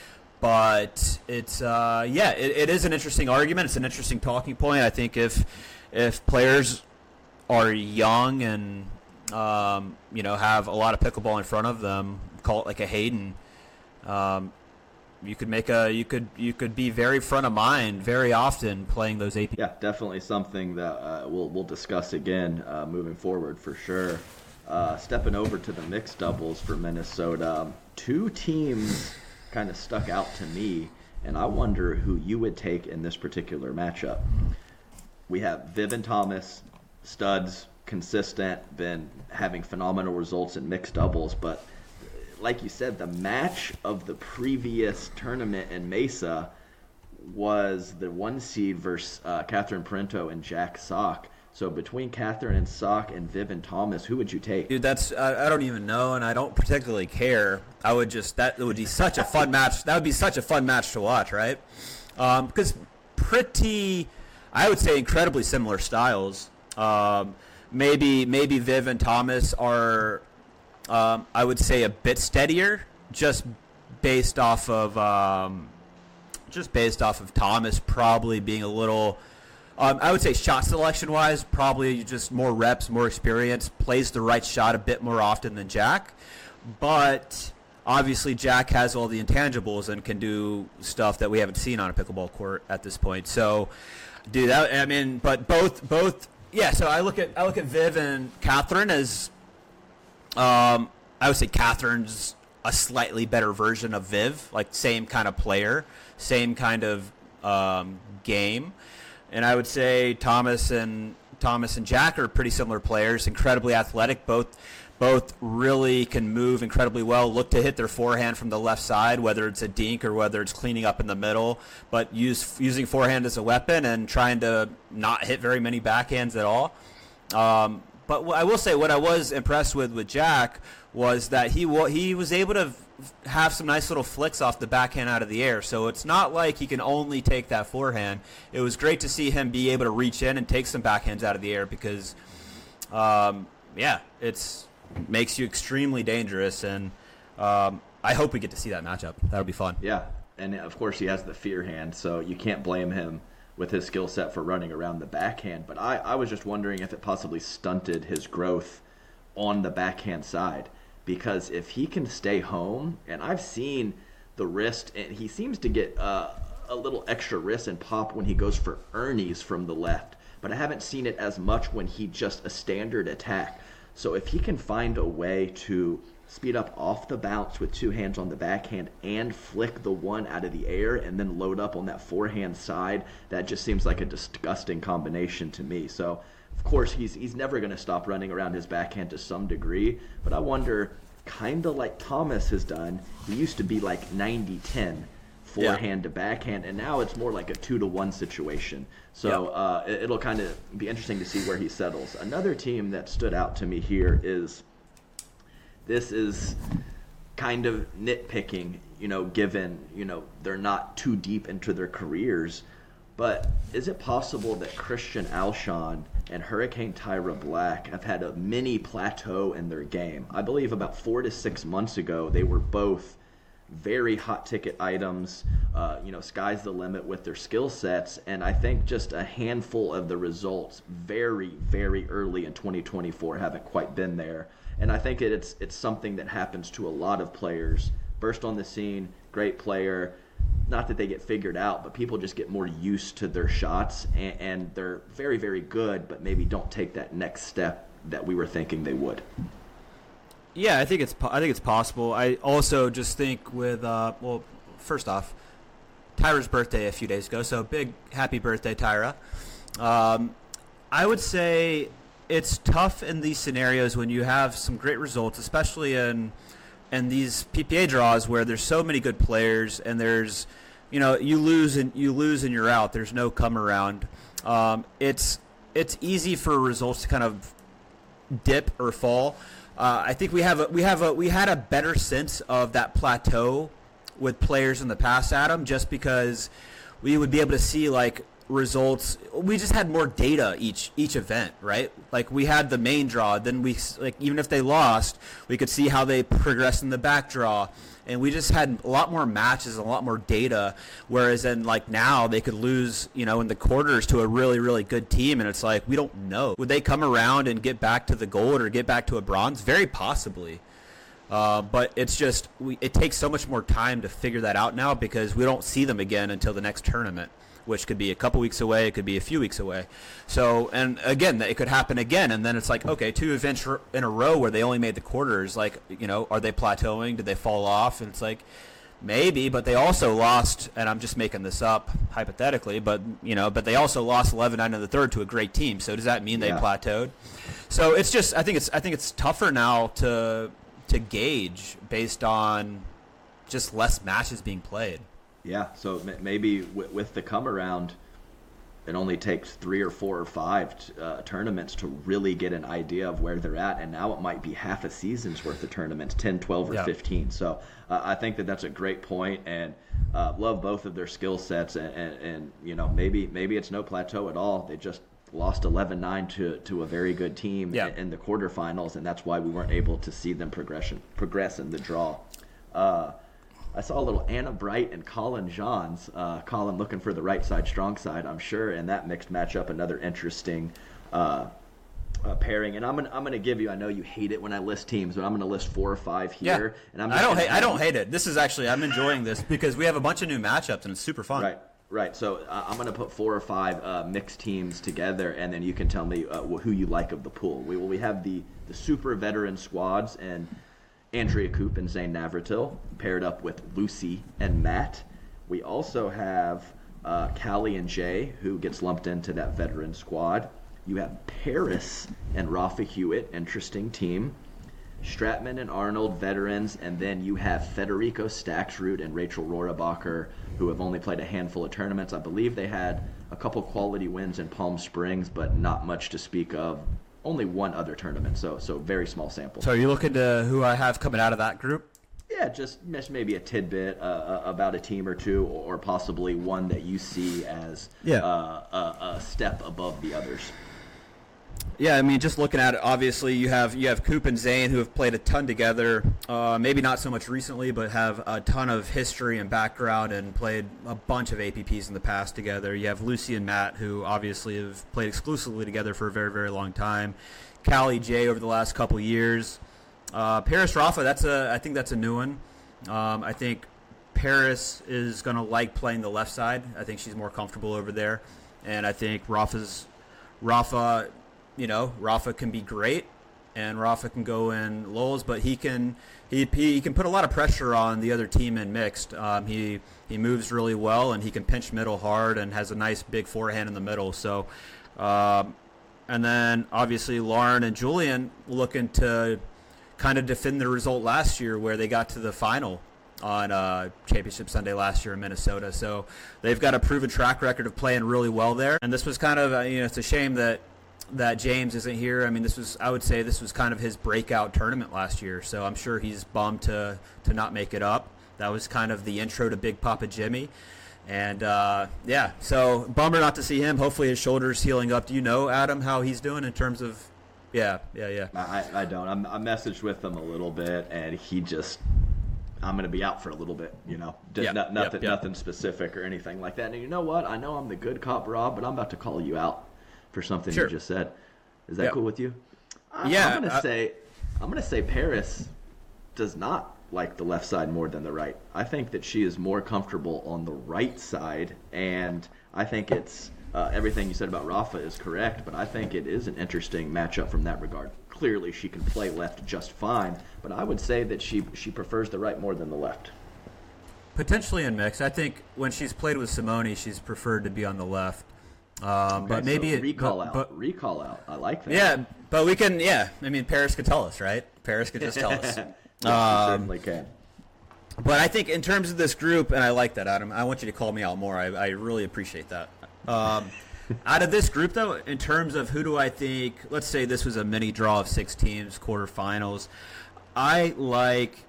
but it's uh, yeah, it, it is an interesting argument. It's an interesting talking point. I think if if players are young and um, you know have a lot of pickleball in front of them, call it like a Hayden. Um, you could make a you could you could be very front of mind very often playing those A P. Yeah, definitely something that uh, we'll we'll discuss again uh, moving forward for sure. Uh, stepping over to the mixed doubles for Minnesota, two teams kind of stuck out to me, and I wonder who you would take in this particular matchup. We have Viv and Thomas, studs, consistent, been having phenomenal results in mixed doubles, but like you said, the match of the previous tournament in Mesa was the one seed versus uh, Catherine Parento and Jack Sock. So between Catherine and Sock and Viv and Thomas, who would you take? Dude, that's I, I don't even know, and I don't particularly care. I would just that would be such a fun match. That would be such a fun match to watch, right? Um, because pretty, I would say, incredibly similar styles. Um, maybe maybe Viv and Thomas are, um, I would say, a bit steadier, just based off of um, just based off of Thomas probably being a little. Um, I would say shot selection-wise, probably just more reps, more experience, plays the right shot a bit more often than Jack. But obviously Jack has all the intangibles and can do stuff that we haven't seen on a pickleball court at this point. So, dude, that, I mean, but both, both, yeah. So I look at I look at Viv and Catherine as, um, I would say Catherine's a slightly better version of Viv, like same kind of player, same kind of um, game. And I would say Thomas and Thomas and Jack are pretty similar players, incredibly athletic. Both both really can move incredibly well, look to hit their forehand from the left side, whether it's a dink or whether it's cleaning up in the middle, but use using forehand as a weapon and trying to not hit very many backhands at all. Um, but I will say what I was impressed with with Jack was that he he was able to have some nice little flicks off the backhand out of the air. So it's not like he can only take that forehand. It was great to see him be able to reach in and take some backhands out of the air because, um, yeah, it's makes you extremely dangerous. And um, I hope we get to see that matchup. That'll be fun. Yeah, and of course he has the fear hand, so you can't blame him with his skill set for running around the backhand. But I, I was just wondering if it possibly stunted his growth on the backhand side. Because if he can stay home, and I've seen the wrist, and he seems to get uh, a little extra wrist and pop when he goes for Ernie's from the left, but I haven't seen it as much when he just a standard attack. So if he can find a way to speed up off the bounce with two hands on the backhand and flick the one out of the air and then load up on that forehand side, that just seems like a disgusting combination to me. So of course, he's he's never going to stop running around his backhand to some degree, but I wonder, kind of like Thomas has done, he used to be like ninety ten forehand yeah. to backhand, and now it's more like a two to one situation. So yeah. uh, it, it'll kind of be interesting to see where he settles. Another team that stood out to me here is, this is kind of nitpicking, you know, given, you know, they're not too deep into their careers. But is it possible that Christian Alshon and Hurricane Tyra Black have had a mini plateau in their game? I believe about four to six months ago, they were both very hot ticket items. Uh, you know, sky's the limit with their skill sets. And I think just a handful of the results very, very early in twenty twenty-four haven't quite been there. And I think it's it's something that happens to a lot of players. Burst on the scene, great player. Not that they get figured out, but people just get more used to their shots, and, and they're very, very good, but maybe don't take that next step that we were thinking they would. Yeah, I think it's I think it's possible. I also just think with uh, well, first off, Tyra's birthday a few days ago, so big happy birthday, Tyra. Um, I would say it's tough in these scenarios when you have some great results, especially in. And these P P A draws where there's so many good players and there's, you know, you lose and you lose and you're out. There's no come around. Um, it's it's easy for results to kind of dip or fall. Uh, I think we have a, we have a we had a better sense of that plateau with players in the past, Adam, just because we would be able to see like results. We just had more data each each event, right? Like we had the main draw, then we like even if they lost, we could see how they progressed in the back draw, and we just had a lot more matches and a lot more data, whereas then like now they could lose, you know, in the quarters to a really, really good team, and it's like we don't know. Would they come around and get back to the gold or get back to a bronze? Very possibly. Uh, but it's just we, it takes so much more time to figure that out now because we don't see them again until the next tournament, which could be a couple weeks away, it could be a few weeks away. So, and again, it could happen again, and then it's like, okay, two events in a row where they only made the quarters, like, you know, are they plateauing? Did they fall off? And it's like, maybe, but they also lost, and I'm just making this up hypothetically, but, you know, but they also lost eleven nine in the third to a great team. So does that mean they yeah. plateaued? So it's just, I think it's, I think it's tougher now to, to gauge based on just less matches being played. Yeah, so maybe with the come around, it only takes three or four or five uh, tournaments to really get an idea of where they're at, and now it might be half a season's worth of tournaments, ten, twelve, or yeah. fifteen. So uh, I think that that's a great point, and uh, love both of their skill sets, and, and, and you know maybe maybe it's no plateau at all. They just lost eleven nine to to a very good team yeah. in, in the quarterfinals, and that's why we weren't able to see them progression progress in the draw. Uh, I saw a little Anna Bright and Colin Johns. Uh, Colin looking for the right side, strong side, I'm sure, and that mixed matchup, another interesting uh, uh, pairing. And I'm gonna I'm gonna give you. I know you hate it when I list teams, but I'm gonna list four or five here. Yeah. And I'm I don't hate. I don't hate it. This is actually I'm enjoying this because we have a bunch of new matchups and it's super fun. Right. Right, so uh, I'm going to put four or five uh, mixed teams together, and then you can tell me uh, who you like of the pool. We we have the, the super veteran squads, and Andrea Koop and Zane Navratil paired up with Lucy and Matt. We also have uh, Callie and Jay, who gets lumped into that veteran squad. You have Paris and Rafa Hewitt, interesting team. Stratman and Arnold, veterans, and then you have Federico Staxrud and Rachel Rohrabacher, who have only played a handful of tournaments. I believe they had a couple quality wins in Palm Springs, but not much to speak of. Only one other tournament, so so very small sample. So are you looking to who I have coming out of that group? Yeah, just maybe a tidbit uh, about a team or two, or possibly one that you see as yeah. uh, a, a step above the others. Yeah, I mean, just looking at it, obviously you have you have Koop and Zane who have played a ton together. Uh, maybe not so much recently, but have a ton of history and background and played a bunch of A P Ps in the past together. You have Lucy and Matt who obviously have played exclusively together for a very, very long time. Callie, Jay over the last couple years. Uh, Paris Rafa, that's a I think that's a new one. Um, I think Paris is going to like playing the left side. I think she's more comfortable over there, and I think Rafa's Rafa. You know, Rafa can be great, and Rafa can go in lulls, but he can he he can put a lot of pressure on the other team in mixed. Um, he he moves really well, and he can pinch middle hard, and has a nice big forehand in the middle. So, um, and then obviously Lauren and Julian looking to kind of defend the result last year, where they got to the final on uh, Championship Sunday last year in Minnesota. So they've got a proven track record of playing really well there, and this was kind of uh, you know it's a shame that. that James isn't here. I mean, this was, I would say this was kind of his breakout tournament last year, so I'm sure he's bummed to, to not make it up. That was kind of the intro to Big Papa Jimmy. And, uh, yeah, so bummer not to see him. Hopefully his shoulder's healing up. Do you know, Adam, how he's doing in terms of, yeah, yeah, yeah. I, I don't. I'm, I messaged with him a little bit, and he just, I'm going to be out for a little bit, you know. Just yep, not, nothing, yep, yep. nothing specific or anything like that. And you know what? I know I'm the good cop, Rob, but I'm about to call you out for something sure. you just said. Is that yep. cool with you? I, yeah. I'm gonna I, say, I'm gonna say Paris does not like the left side more than the right. I think that she is more comfortable on the right side, and I think it's uh, everything you said about Rafa is correct. But I think it is an interesting matchup from that regard. Clearly, she can play left just fine, but I would say that she she prefers the right more than the left. Potentially in mix. I think when she's played with Simone, she's preferred to be on the left. Um, okay, but maybe so it, recall but, out. but, recall out. I like that. Yeah, but we can. Yeah, I mean, Paris could tell us, right? Paris could just tell us. yeah, um, certainly can. But I think in terms of this group, and I like that, Adam. I want you to call me out more. I, I really appreciate that. Um, out of this group, though, in terms of who do I think? Let's say this was a mini draw of six teams, quarterfinals. I like,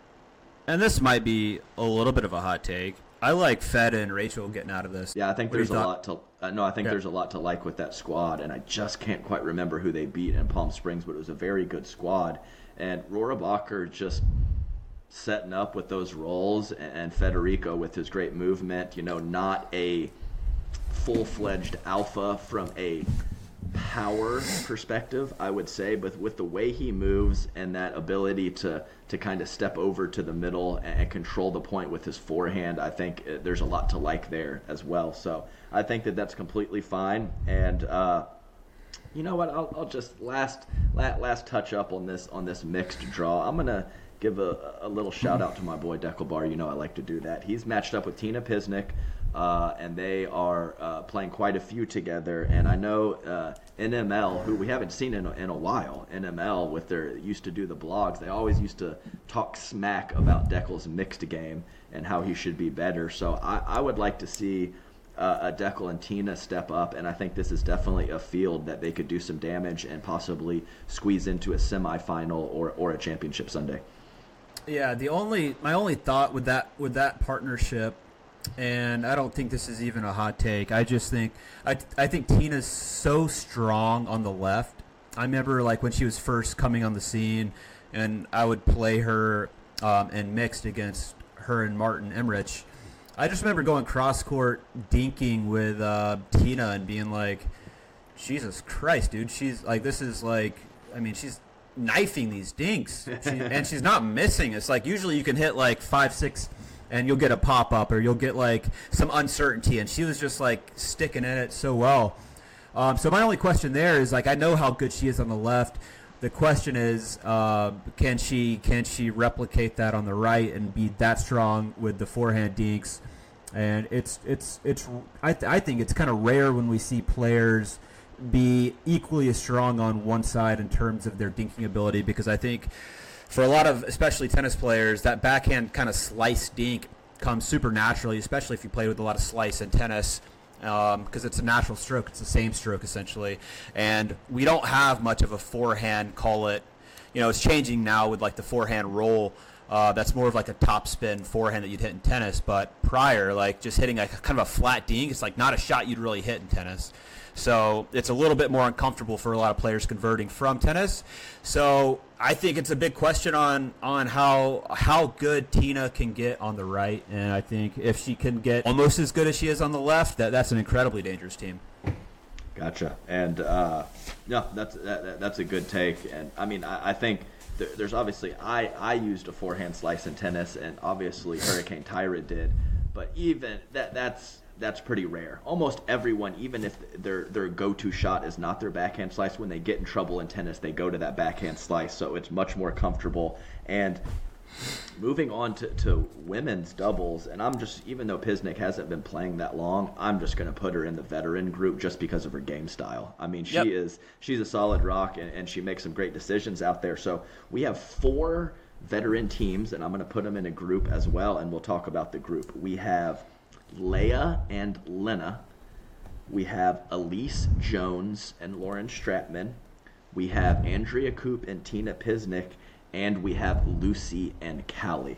and this might be a little bit of a hot take. I like Fed and Rachel getting out of this. Yeah, I think there's a thought? lot to. Uh, no, I think yeah. there's a lot to like with that squad, and I just can't quite remember who they beat in Palm Springs, but it was a very good squad. And Rohrabacher just setting up with those roles, and Federico with his great movement, you know, not a full-fledged alpha from a power perspective, I would say, but with the way he moves and that ability to to kind of step over to the middle and, and control the point with his forehand, I think uh, there's a lot to like there as well. So I think that that's completely fine. And uh, you know what? I'll, I'll just last, last last touch up on this on this mixed draw. I'm gonna give a, a little shout out to my boy Deckelbar. You know I like to do that. He's matched up with Tina Pisnik. Uh, and they are uh, playing quite a few together. And I know uh, N M L, who we haven't seen in a, in a while, N M L, with their used to do the blogs, they always used to talk smack about Deckel's mixed game and how he should be better. So I, I would like to see uh, a Deckel and Tina step up, and I think this is definitely a field that they could do some damage and possibly squeeze into a semifinal or, or a championship Sunday. Yeah, the only my only thought with that with that partnership, and I don't think this is even a hot take. I just think I, I think Tina's so strong on the left. I remember like when she was first coming on the scene, and I would play her um, and mixed against her and Martin Emmerich. I just remember going cross court dinking with uh, Tina and being like, Jesus Christ, dude, she's like, this is like, I mean, she's knifing these dinks, she, and she's not missing. It's like usually you can hit like five, six. And you'll get a pop-up or you'll get, like, some uncertainty. And she was just, like, sticking in it so well. Um, so my only question there is, like, I know how good she is on the left. The question is, uh, can she can she replicate that on the right and be that strong with the forehand dinks? And it's, it's, it's I, th- I think it's kind of rare when we see players be equally as strong on one side in terms of their dinking ability, because I think – for a lot of, especially tennis players, that backhand kind of slice dink comes super naturally, especially if you play with a lot of slice in tennis, because um, it's a natural stroke. It's the same stroke, essentially. And we don't have much of a forehand, call it, you know, it's changing now with, like, the forehand roll. Uh, that's more of, like, a top spin forehand that you'd hit in tennis. But prior, like, just hitting a kind of a flat dink, it's, like, not a shot you'd really hit in tennis. So it's a little bit more uncomfortable for a lot of players converting from tennis. So I think it's a big question on, on how how good Tina can get on the right. And I think if she can get almost as good as she is on the left, that, that's an incredibly dangerous team. Gotcha. And, uh, no, that's that, that's a good take. And, I mean, I, I think there, there's obviously – I I used a forehand slice in tennis, and obviously Hurricane Tyra did. But even that that's – that's pretty rare. Almost everyone, even if their their go-to shot is not their backhand slice, when they get in trouble in tennis, they go to that backhand slice, so it's much more comfortable. And moving on to, to women's doubles, and I'm just, even though Pisnik hasn't been playing that long, I'm just going to put her in the veteran group just because of her game style. I mean, she yep. is she's a solid rock, and, and she makes some great decisions out there. So we have four veteran teams, and I'm going to put them in a group as well, and we'll talk about the group. We have Leia and Lena. We have Elise Jones and Lauren Stratman. We have Andrea Koop and Tina Pisnik. And we have Lucy and Callie.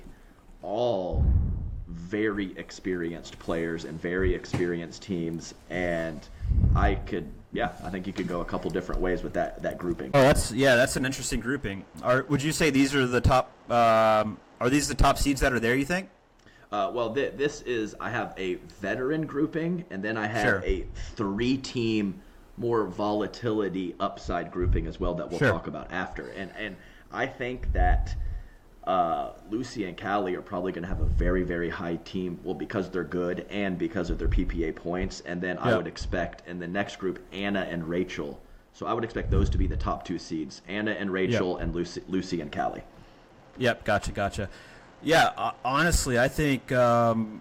All very experienced players and very experienced teams. And I could, yeah, I think you could go a couple different ways with that, that grouping. Oh, that's, yeah, that's an interesting grouping. Are, would you say these are the top, um, are these the top seeds that are there, you think? Uh, well, th- this is, I have a veteran grouping, and then I have sure. a three-team, more volatility upside grouping as well that we'll sure. talk about after. And and I think that uh, Lucy and Callie are probably going to have a very, very high team, well, because they're good and because of their P P A points. And then yep. I would expect in the next group, Anna and Rachel. So I would expect those to be the top two seeds, Anna and Rachel yep. and Lucy, Lucy and Callie. Yep, gotcha, gotcha. Yeah, uh, honestly, I think. Um,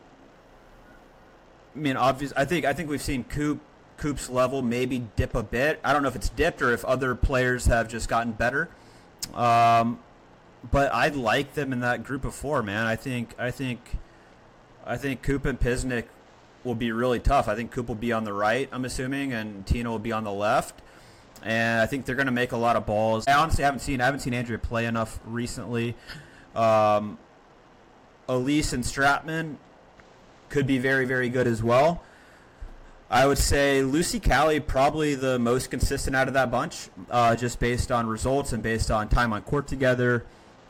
I mean, obvious. I think. I think we've seen Koop, Koop's level maybe dip a bit. I don't know if it's dipped or if other players have just gotten better. Um, but I like them in that group of four, man. I think. I think. I think Koop and Pisnik will be really tough. I think Koop will be on the right, I'm assuming, and Tina will be on the left. And I think they're going to make a lot of balls. I honestly haven't seen. I haven't seen Andrea play enough recently. Um, Elise and Stratman could be very, very good as well. I would say Lucy Callie probably the most consistent out of that bunch, uh, just based on results and based on time on court together.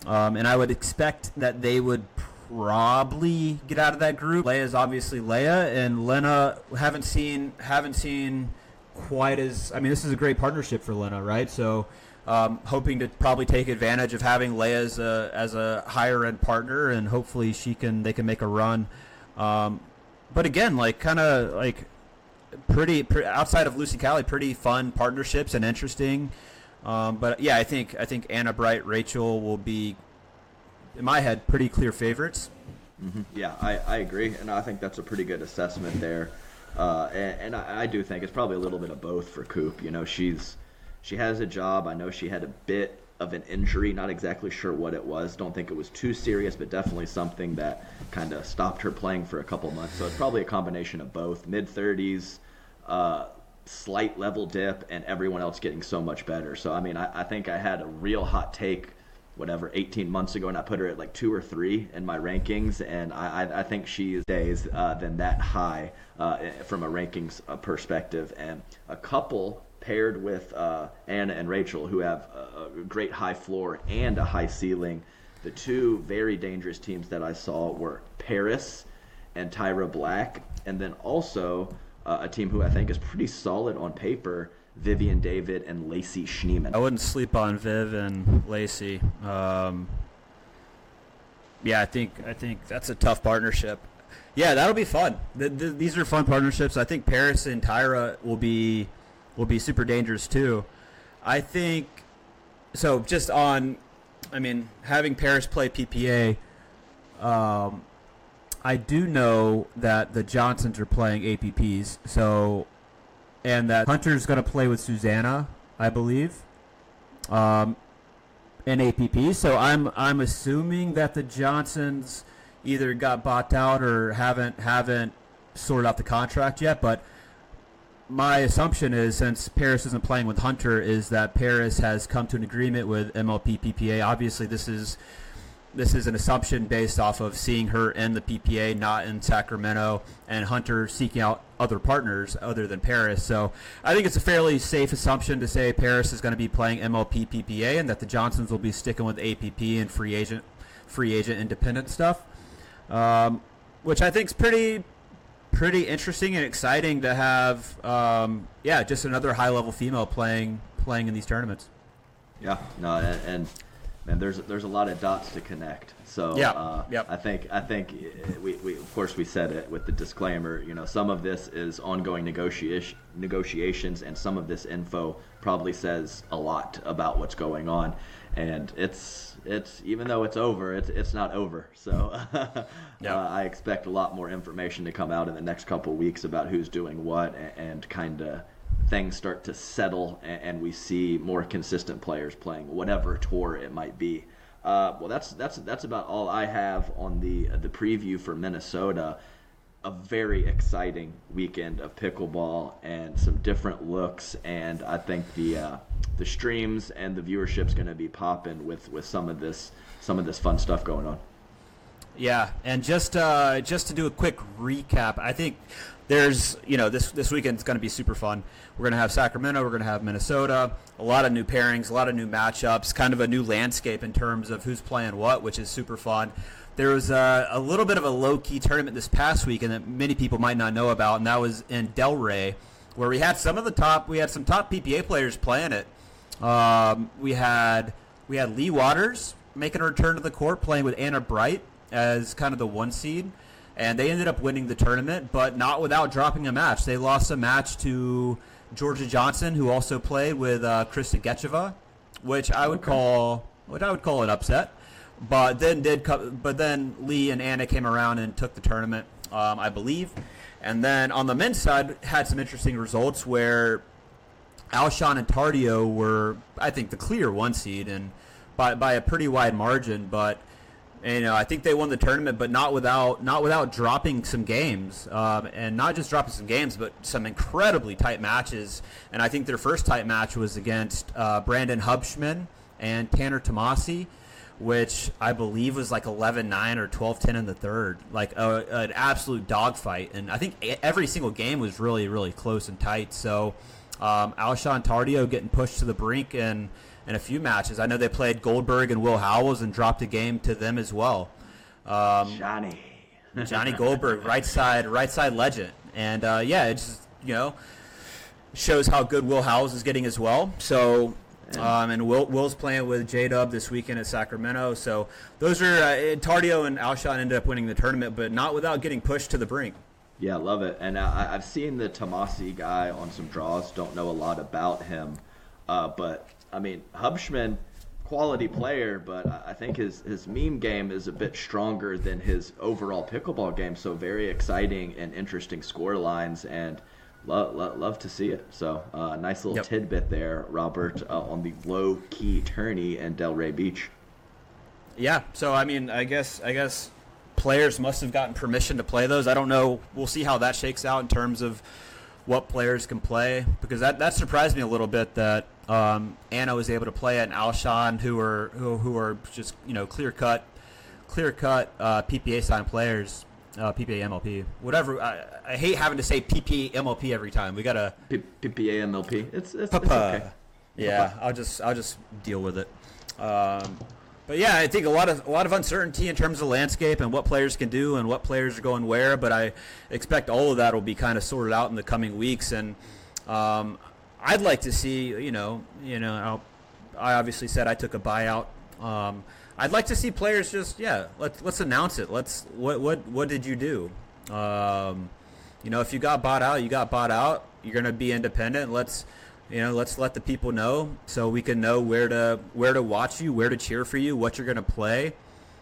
Um, and I would expect that they would probably get out of that group. Leia is obviously Leia, and Lena haven't seen haven't seen quite as. I mean, this is a great partnership for Lena, right? So, um, hoping to probably take advantage of having Leia as a as a higher end partner, and hopefully she can they can make a run. Um, but again, like kind of like pretty, pretty outside of Lucy Callie, pretty fun partnerships and interesting. Um, but yeah, I think I think Anna Bright, Rachel will be, in my head, pretty clear favorites. Mm-hmm. Yeah, I, I agree, and I think that's a pretty good assessment there. Uh, and and I, I do think it's probably a little bit of both for Coop. You know, she's she has a job. I know she had a bit of an injury, not exactly sure what it was. Don't think it was too serious, but definitely something that kind of stopped her playing for a couple months. So it's probably a combination of both. mid thirties, uh, slight level dip, and everyone else getting so much better. So, I mean, I, I think I had a real hot take, whatever, eighteen months ago, and I put her at like two or three in my rankings, and I, I, I think she is days uh, than that high uh, from a rankings uh, perspective. And a couple paired with uh, Anna and Rachel, who have a, a great high floor and a high ceiling. The two very dangerous teams that I saw were Paris and Tyra Black, and then also uh, a team who I think is pretty solid on paper, Vivian David and Lacey Schneemann. I wouldn't sleep on Viv and Lacey. Um, yeah, I think I think that's a tough partnership. Yeah, that'll be fun. The, the, these are fun partnerships. I think Paris and Tyra will be will be super dangerous too. I think so. Just on, I mean, having Paris play P P A. Um, I do know that the Johnsons are playing A P Ps. So. And that Hunter's going to play with Susanna, I believe, um, in A P P. So I'm I'm assuming that the Johnsons either got bought out or haven't haven't sorted out the contract yet. But my assumption is, since Paris isn't playing with Hunter, is that Paris has come to an agreement with M L P P P A. Obviously, this is this is an assumption based off of seeing her in the P P A, not in Sacramento, and Hunter seeking out other partners other than Paris. So I think it's a fairly safe assumption to say Paris is going to be playing M L P P P A and that the Johnsons will be sticking with A P P and free agent free agent independent stuff, um, which I think is pretty pretty interesting and exciting to have. Um, yeah, just another high level female playing playing in these tournaments. Yeah, no, and, and man, there's there's a lot of dots to connect. So yeah, uh, yep. I think I think we, we of course we said it with the disclaimer. You know, some of this is ongoing negotiation negotiations, and some of this info probably says a lot about what's going on. And it's it's even though it's over, it's it's not over. So yeah. uh, I expect a lot more information to come out in the next couple of weeks about who's doing what, and, and kind of things start to settle, and, and we see more consistent players playing whatever tour it might be. Uh, well, that's that's that's about all I have on the uh, the preview for Minnesota. A very exciting weekend of pickleball and some different looks, and I think the uh, the streams and the viewership's going to be popping with, with some of this some of this fun stuff going on. Yeah, and just uh, just to do a quick recap, I think there's you know this this weekend's going to be super fun. We're going to have Sacramento, we're going to have Minnesota, a lot of new pairings, a lot of new matchups, kind of a new landscape in terms of who's playing what, which is super fun. There was a, a little bit of a low-key tournament this past weekend that many people might not know about, and that was in Delray, where we had some of the top, we had some top P P A players playing it. Um, we had we had Lee Waters making a return to the court, playing with Anna Bright as kind of the one seed, and they ended up winning the tournament, but not without dropping a match. They lost a match to Georgia Johnson, who also played with uh, Krista Getcheva, which I would Okay. call what I would call an upset. But then did co- but then Lee and Anna came around and took the tournament, um, I believe. And then on the men's side, had some interesting results where Alshon and Tardio were, I think, the clear one seed and by by a pretty wide margin. But you know, I think they won the tournament, but not without not without dropping some games, um, and not just dropping some games, but some incredibly tight matches. And I think their first tight match was against uh, Brandon Hubschman and Tanner Tomasi, which I believe was like eleven nine or twelve ten in the third, like a, an absolute dogfight. And I think every single game was really, really close and tight. So Um, Alshon Tardio getting pushed to the brink in, in a few matches. I know they played Goldberg and Will Howells and dropped a game to them as well. Um, Johnny. Johnny Goldberg, right side, right side legend. And, uh, yeah, it just, you know, shows how good Will Howells is getting as well. So, um, and Will, Will's playing with J-Dub this weekend at Sacramento. So those are, uh, Tardio and Alshon ended up winning the tournament, but not without getting pushed to the brink. Yeah, love it. And uh, I've seen the Tomasi guy on some draws. Don't know a lot about him. Uh, but, I mean, Hubschman, quality player, but I think his, his meme game is a bit stronger than his overall pickleball game. So very exciting and interesting score lines, and love, love, love to see it. So uh, nice little yep. tidbit there, Robert, uh, on the low-key tourney in Delray Beach. Yeah, so, I mean, I guess I guess players must have gotten permission to play those. I don't know. We'll see how that shakes out in terms of what players can play, because that, that surprised me a little bit that um, Anna was able to play it, and Alshon, who are who, who are just, you know, clear cut, clear cut uh, P P A signed players, uh, P P A M L P, whatever. I, I hate having to say P P A M L P every time. We gotta P- PPA M L P. It's it's, it's okay. Yeah, Papa. I'll just I'll just deal with it. Um, But yeah, I think a lot of a lot of uncertainty in terms of the landscape and what players can do and what players are going where. But I expect all of that will be kind of sorted out in the coming weeks. And um, I'd like to see, you know, you know, I'll, I obviously said I took a buyout. Um, I'd like to see players just yeah, let's let's announce it. Let's what what what did you do? Um, you know, if you got bought out, you got bought out. You're gonna be independent. Let's. You know, let's let the people know so we can know where to where to watch you, where to cheer for you, what you're going to play,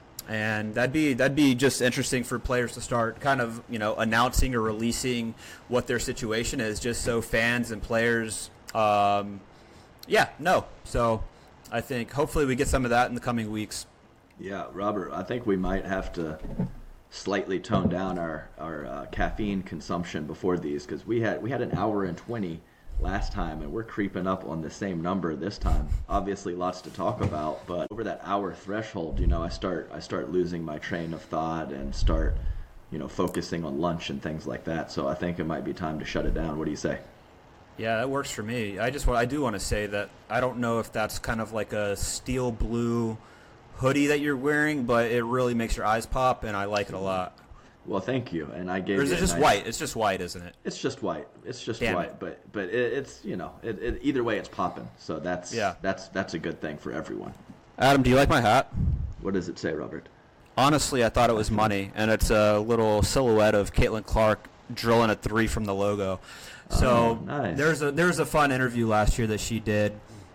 and that'd be that'd be just interesting for players to start kind of, you know, announcing or releasing what their situation is, just so fans and players, um, yeah, no. So I think hopefully we get some of that in the coming weeks. Yeah, Robert, I think we might have to slightly tone down our our uh, caffeine consumption before these, because we had we had an hour and twenty. Last time, and we're creeping up on the same number this time. Obviously lots to talk about, but over that hour threshold, you know, I start I start losing my train of thought and start, you know, focusing on lunch and things like that. So I think it might be time to shut it down. What do you say? Yeah, that works for me. I just I do want to say that I don't know if that's kind of like a steel blue hoodie that you're wearing, but it really makes your eyes pop, and I like it a lot. Well, thank you. And I gave. Or is you it just nice... white? It's just white, isn't it? It's just white. It's just Damn white. it. But but it, it's you know it, it, either way it's popping. So that's yeah. that's that's a good thing for everyone. Adam, do you like my hat? What does it say, Robert? Honestly, I thought it was money, and it's a little silhouette of Caitlin Clark drilling a three from the logo. So oh, nice. there's a there's a fun interview last year that she did.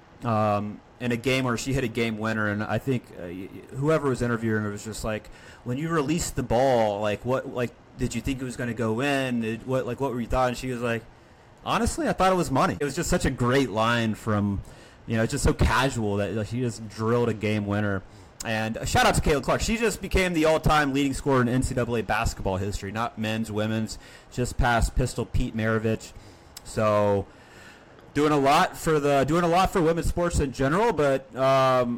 Um, in a game where she hit a game winner, and I think uh, whoever was interviewing her was just like, when you released the ball, like what, like did you think it was going to go in? Did, what, like what were you thought? And she was like, honestly, I thought it was money. It was just such a great line from, you know, it's just so casual that like, she just drilled a game winner. And a shout out to Caitlin Clark. She just became the all-time leading scorer in N C double A basketball history, not men's, women's, just past Pistol Pete Maravich. So. Doing a lot for the doing a lot for women's sports in general, but um,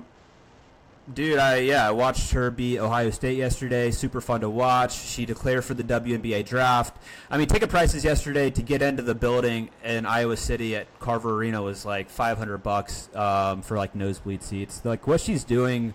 dude, I yeah, I watched her beat Ohio State yesterday. Super fun to watch. She declared for the W N B A draft. I mean, ticket prices yesterday to get into the building in Iowa City at Carver Arena was like five hundred bucks um, for like nosebleed seats. Like what she's doing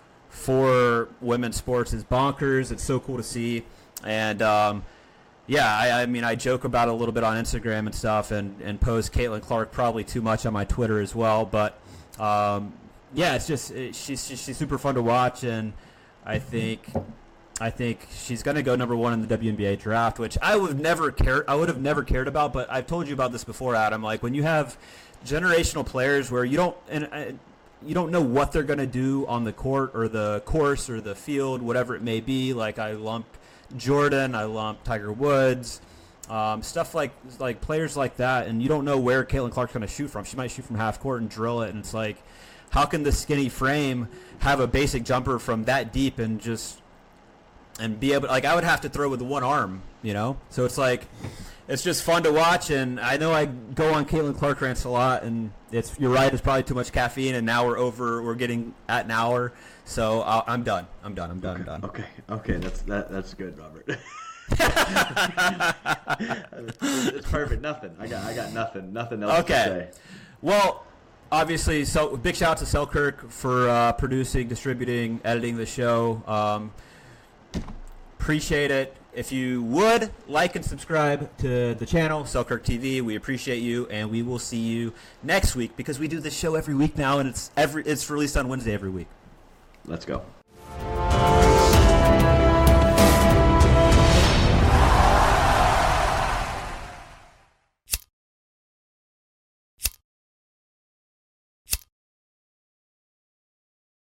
for women's sports is bonkers. It's so cool to see, and. Um, Yeah, I, I mean, I joke about it a little bit on Instagram and stuff, and, and post Caitlin Clark probably too much on my Twitter as well. But um, yeah, it's just it, she's she's super fun to watch, and I think I think she's going to go number one in the W N B A draft, which I would never care. I would have never cared about. But I've told you about this before, Adam. Like when you have generational players where you don't and uh, you don't know what they're going to do on the court or the course or the field, whatever it may be. Like I lump. Jordan, I lump Tiger Woods, um, stuff like like players like that, and you don't know where Caitlin Clark's going to shoot from. She might shoot from half court and drill it, and it's like, how can this skinny frame have a basic jumper from that deep and just and be able? Like I would have to throw with one arm, you know. So it's like, it's just fun to watch, and I know I go on Caitlin Clark rants a lot, and it's you're right, it's probably too much caffeine, and now we're over, we're getting at an hour. So uh, I'm done. I'm done. I'm done. Okay. I'm done. Okay. Okay. That's that. That's good, Robert. It's perfect. Nothing. I got I got nothing. Nothing else Okay. to say. Well, obviously, so big shout out to Selkirk for uh, producing, distributing, editing the show. Um, appreciate it. If you would like and subscribe to the channel, Selkirk T V, we appreciate you, and we will see you next week because we do this show every week now, and it's every it's released on Wednesday every week. Let's go.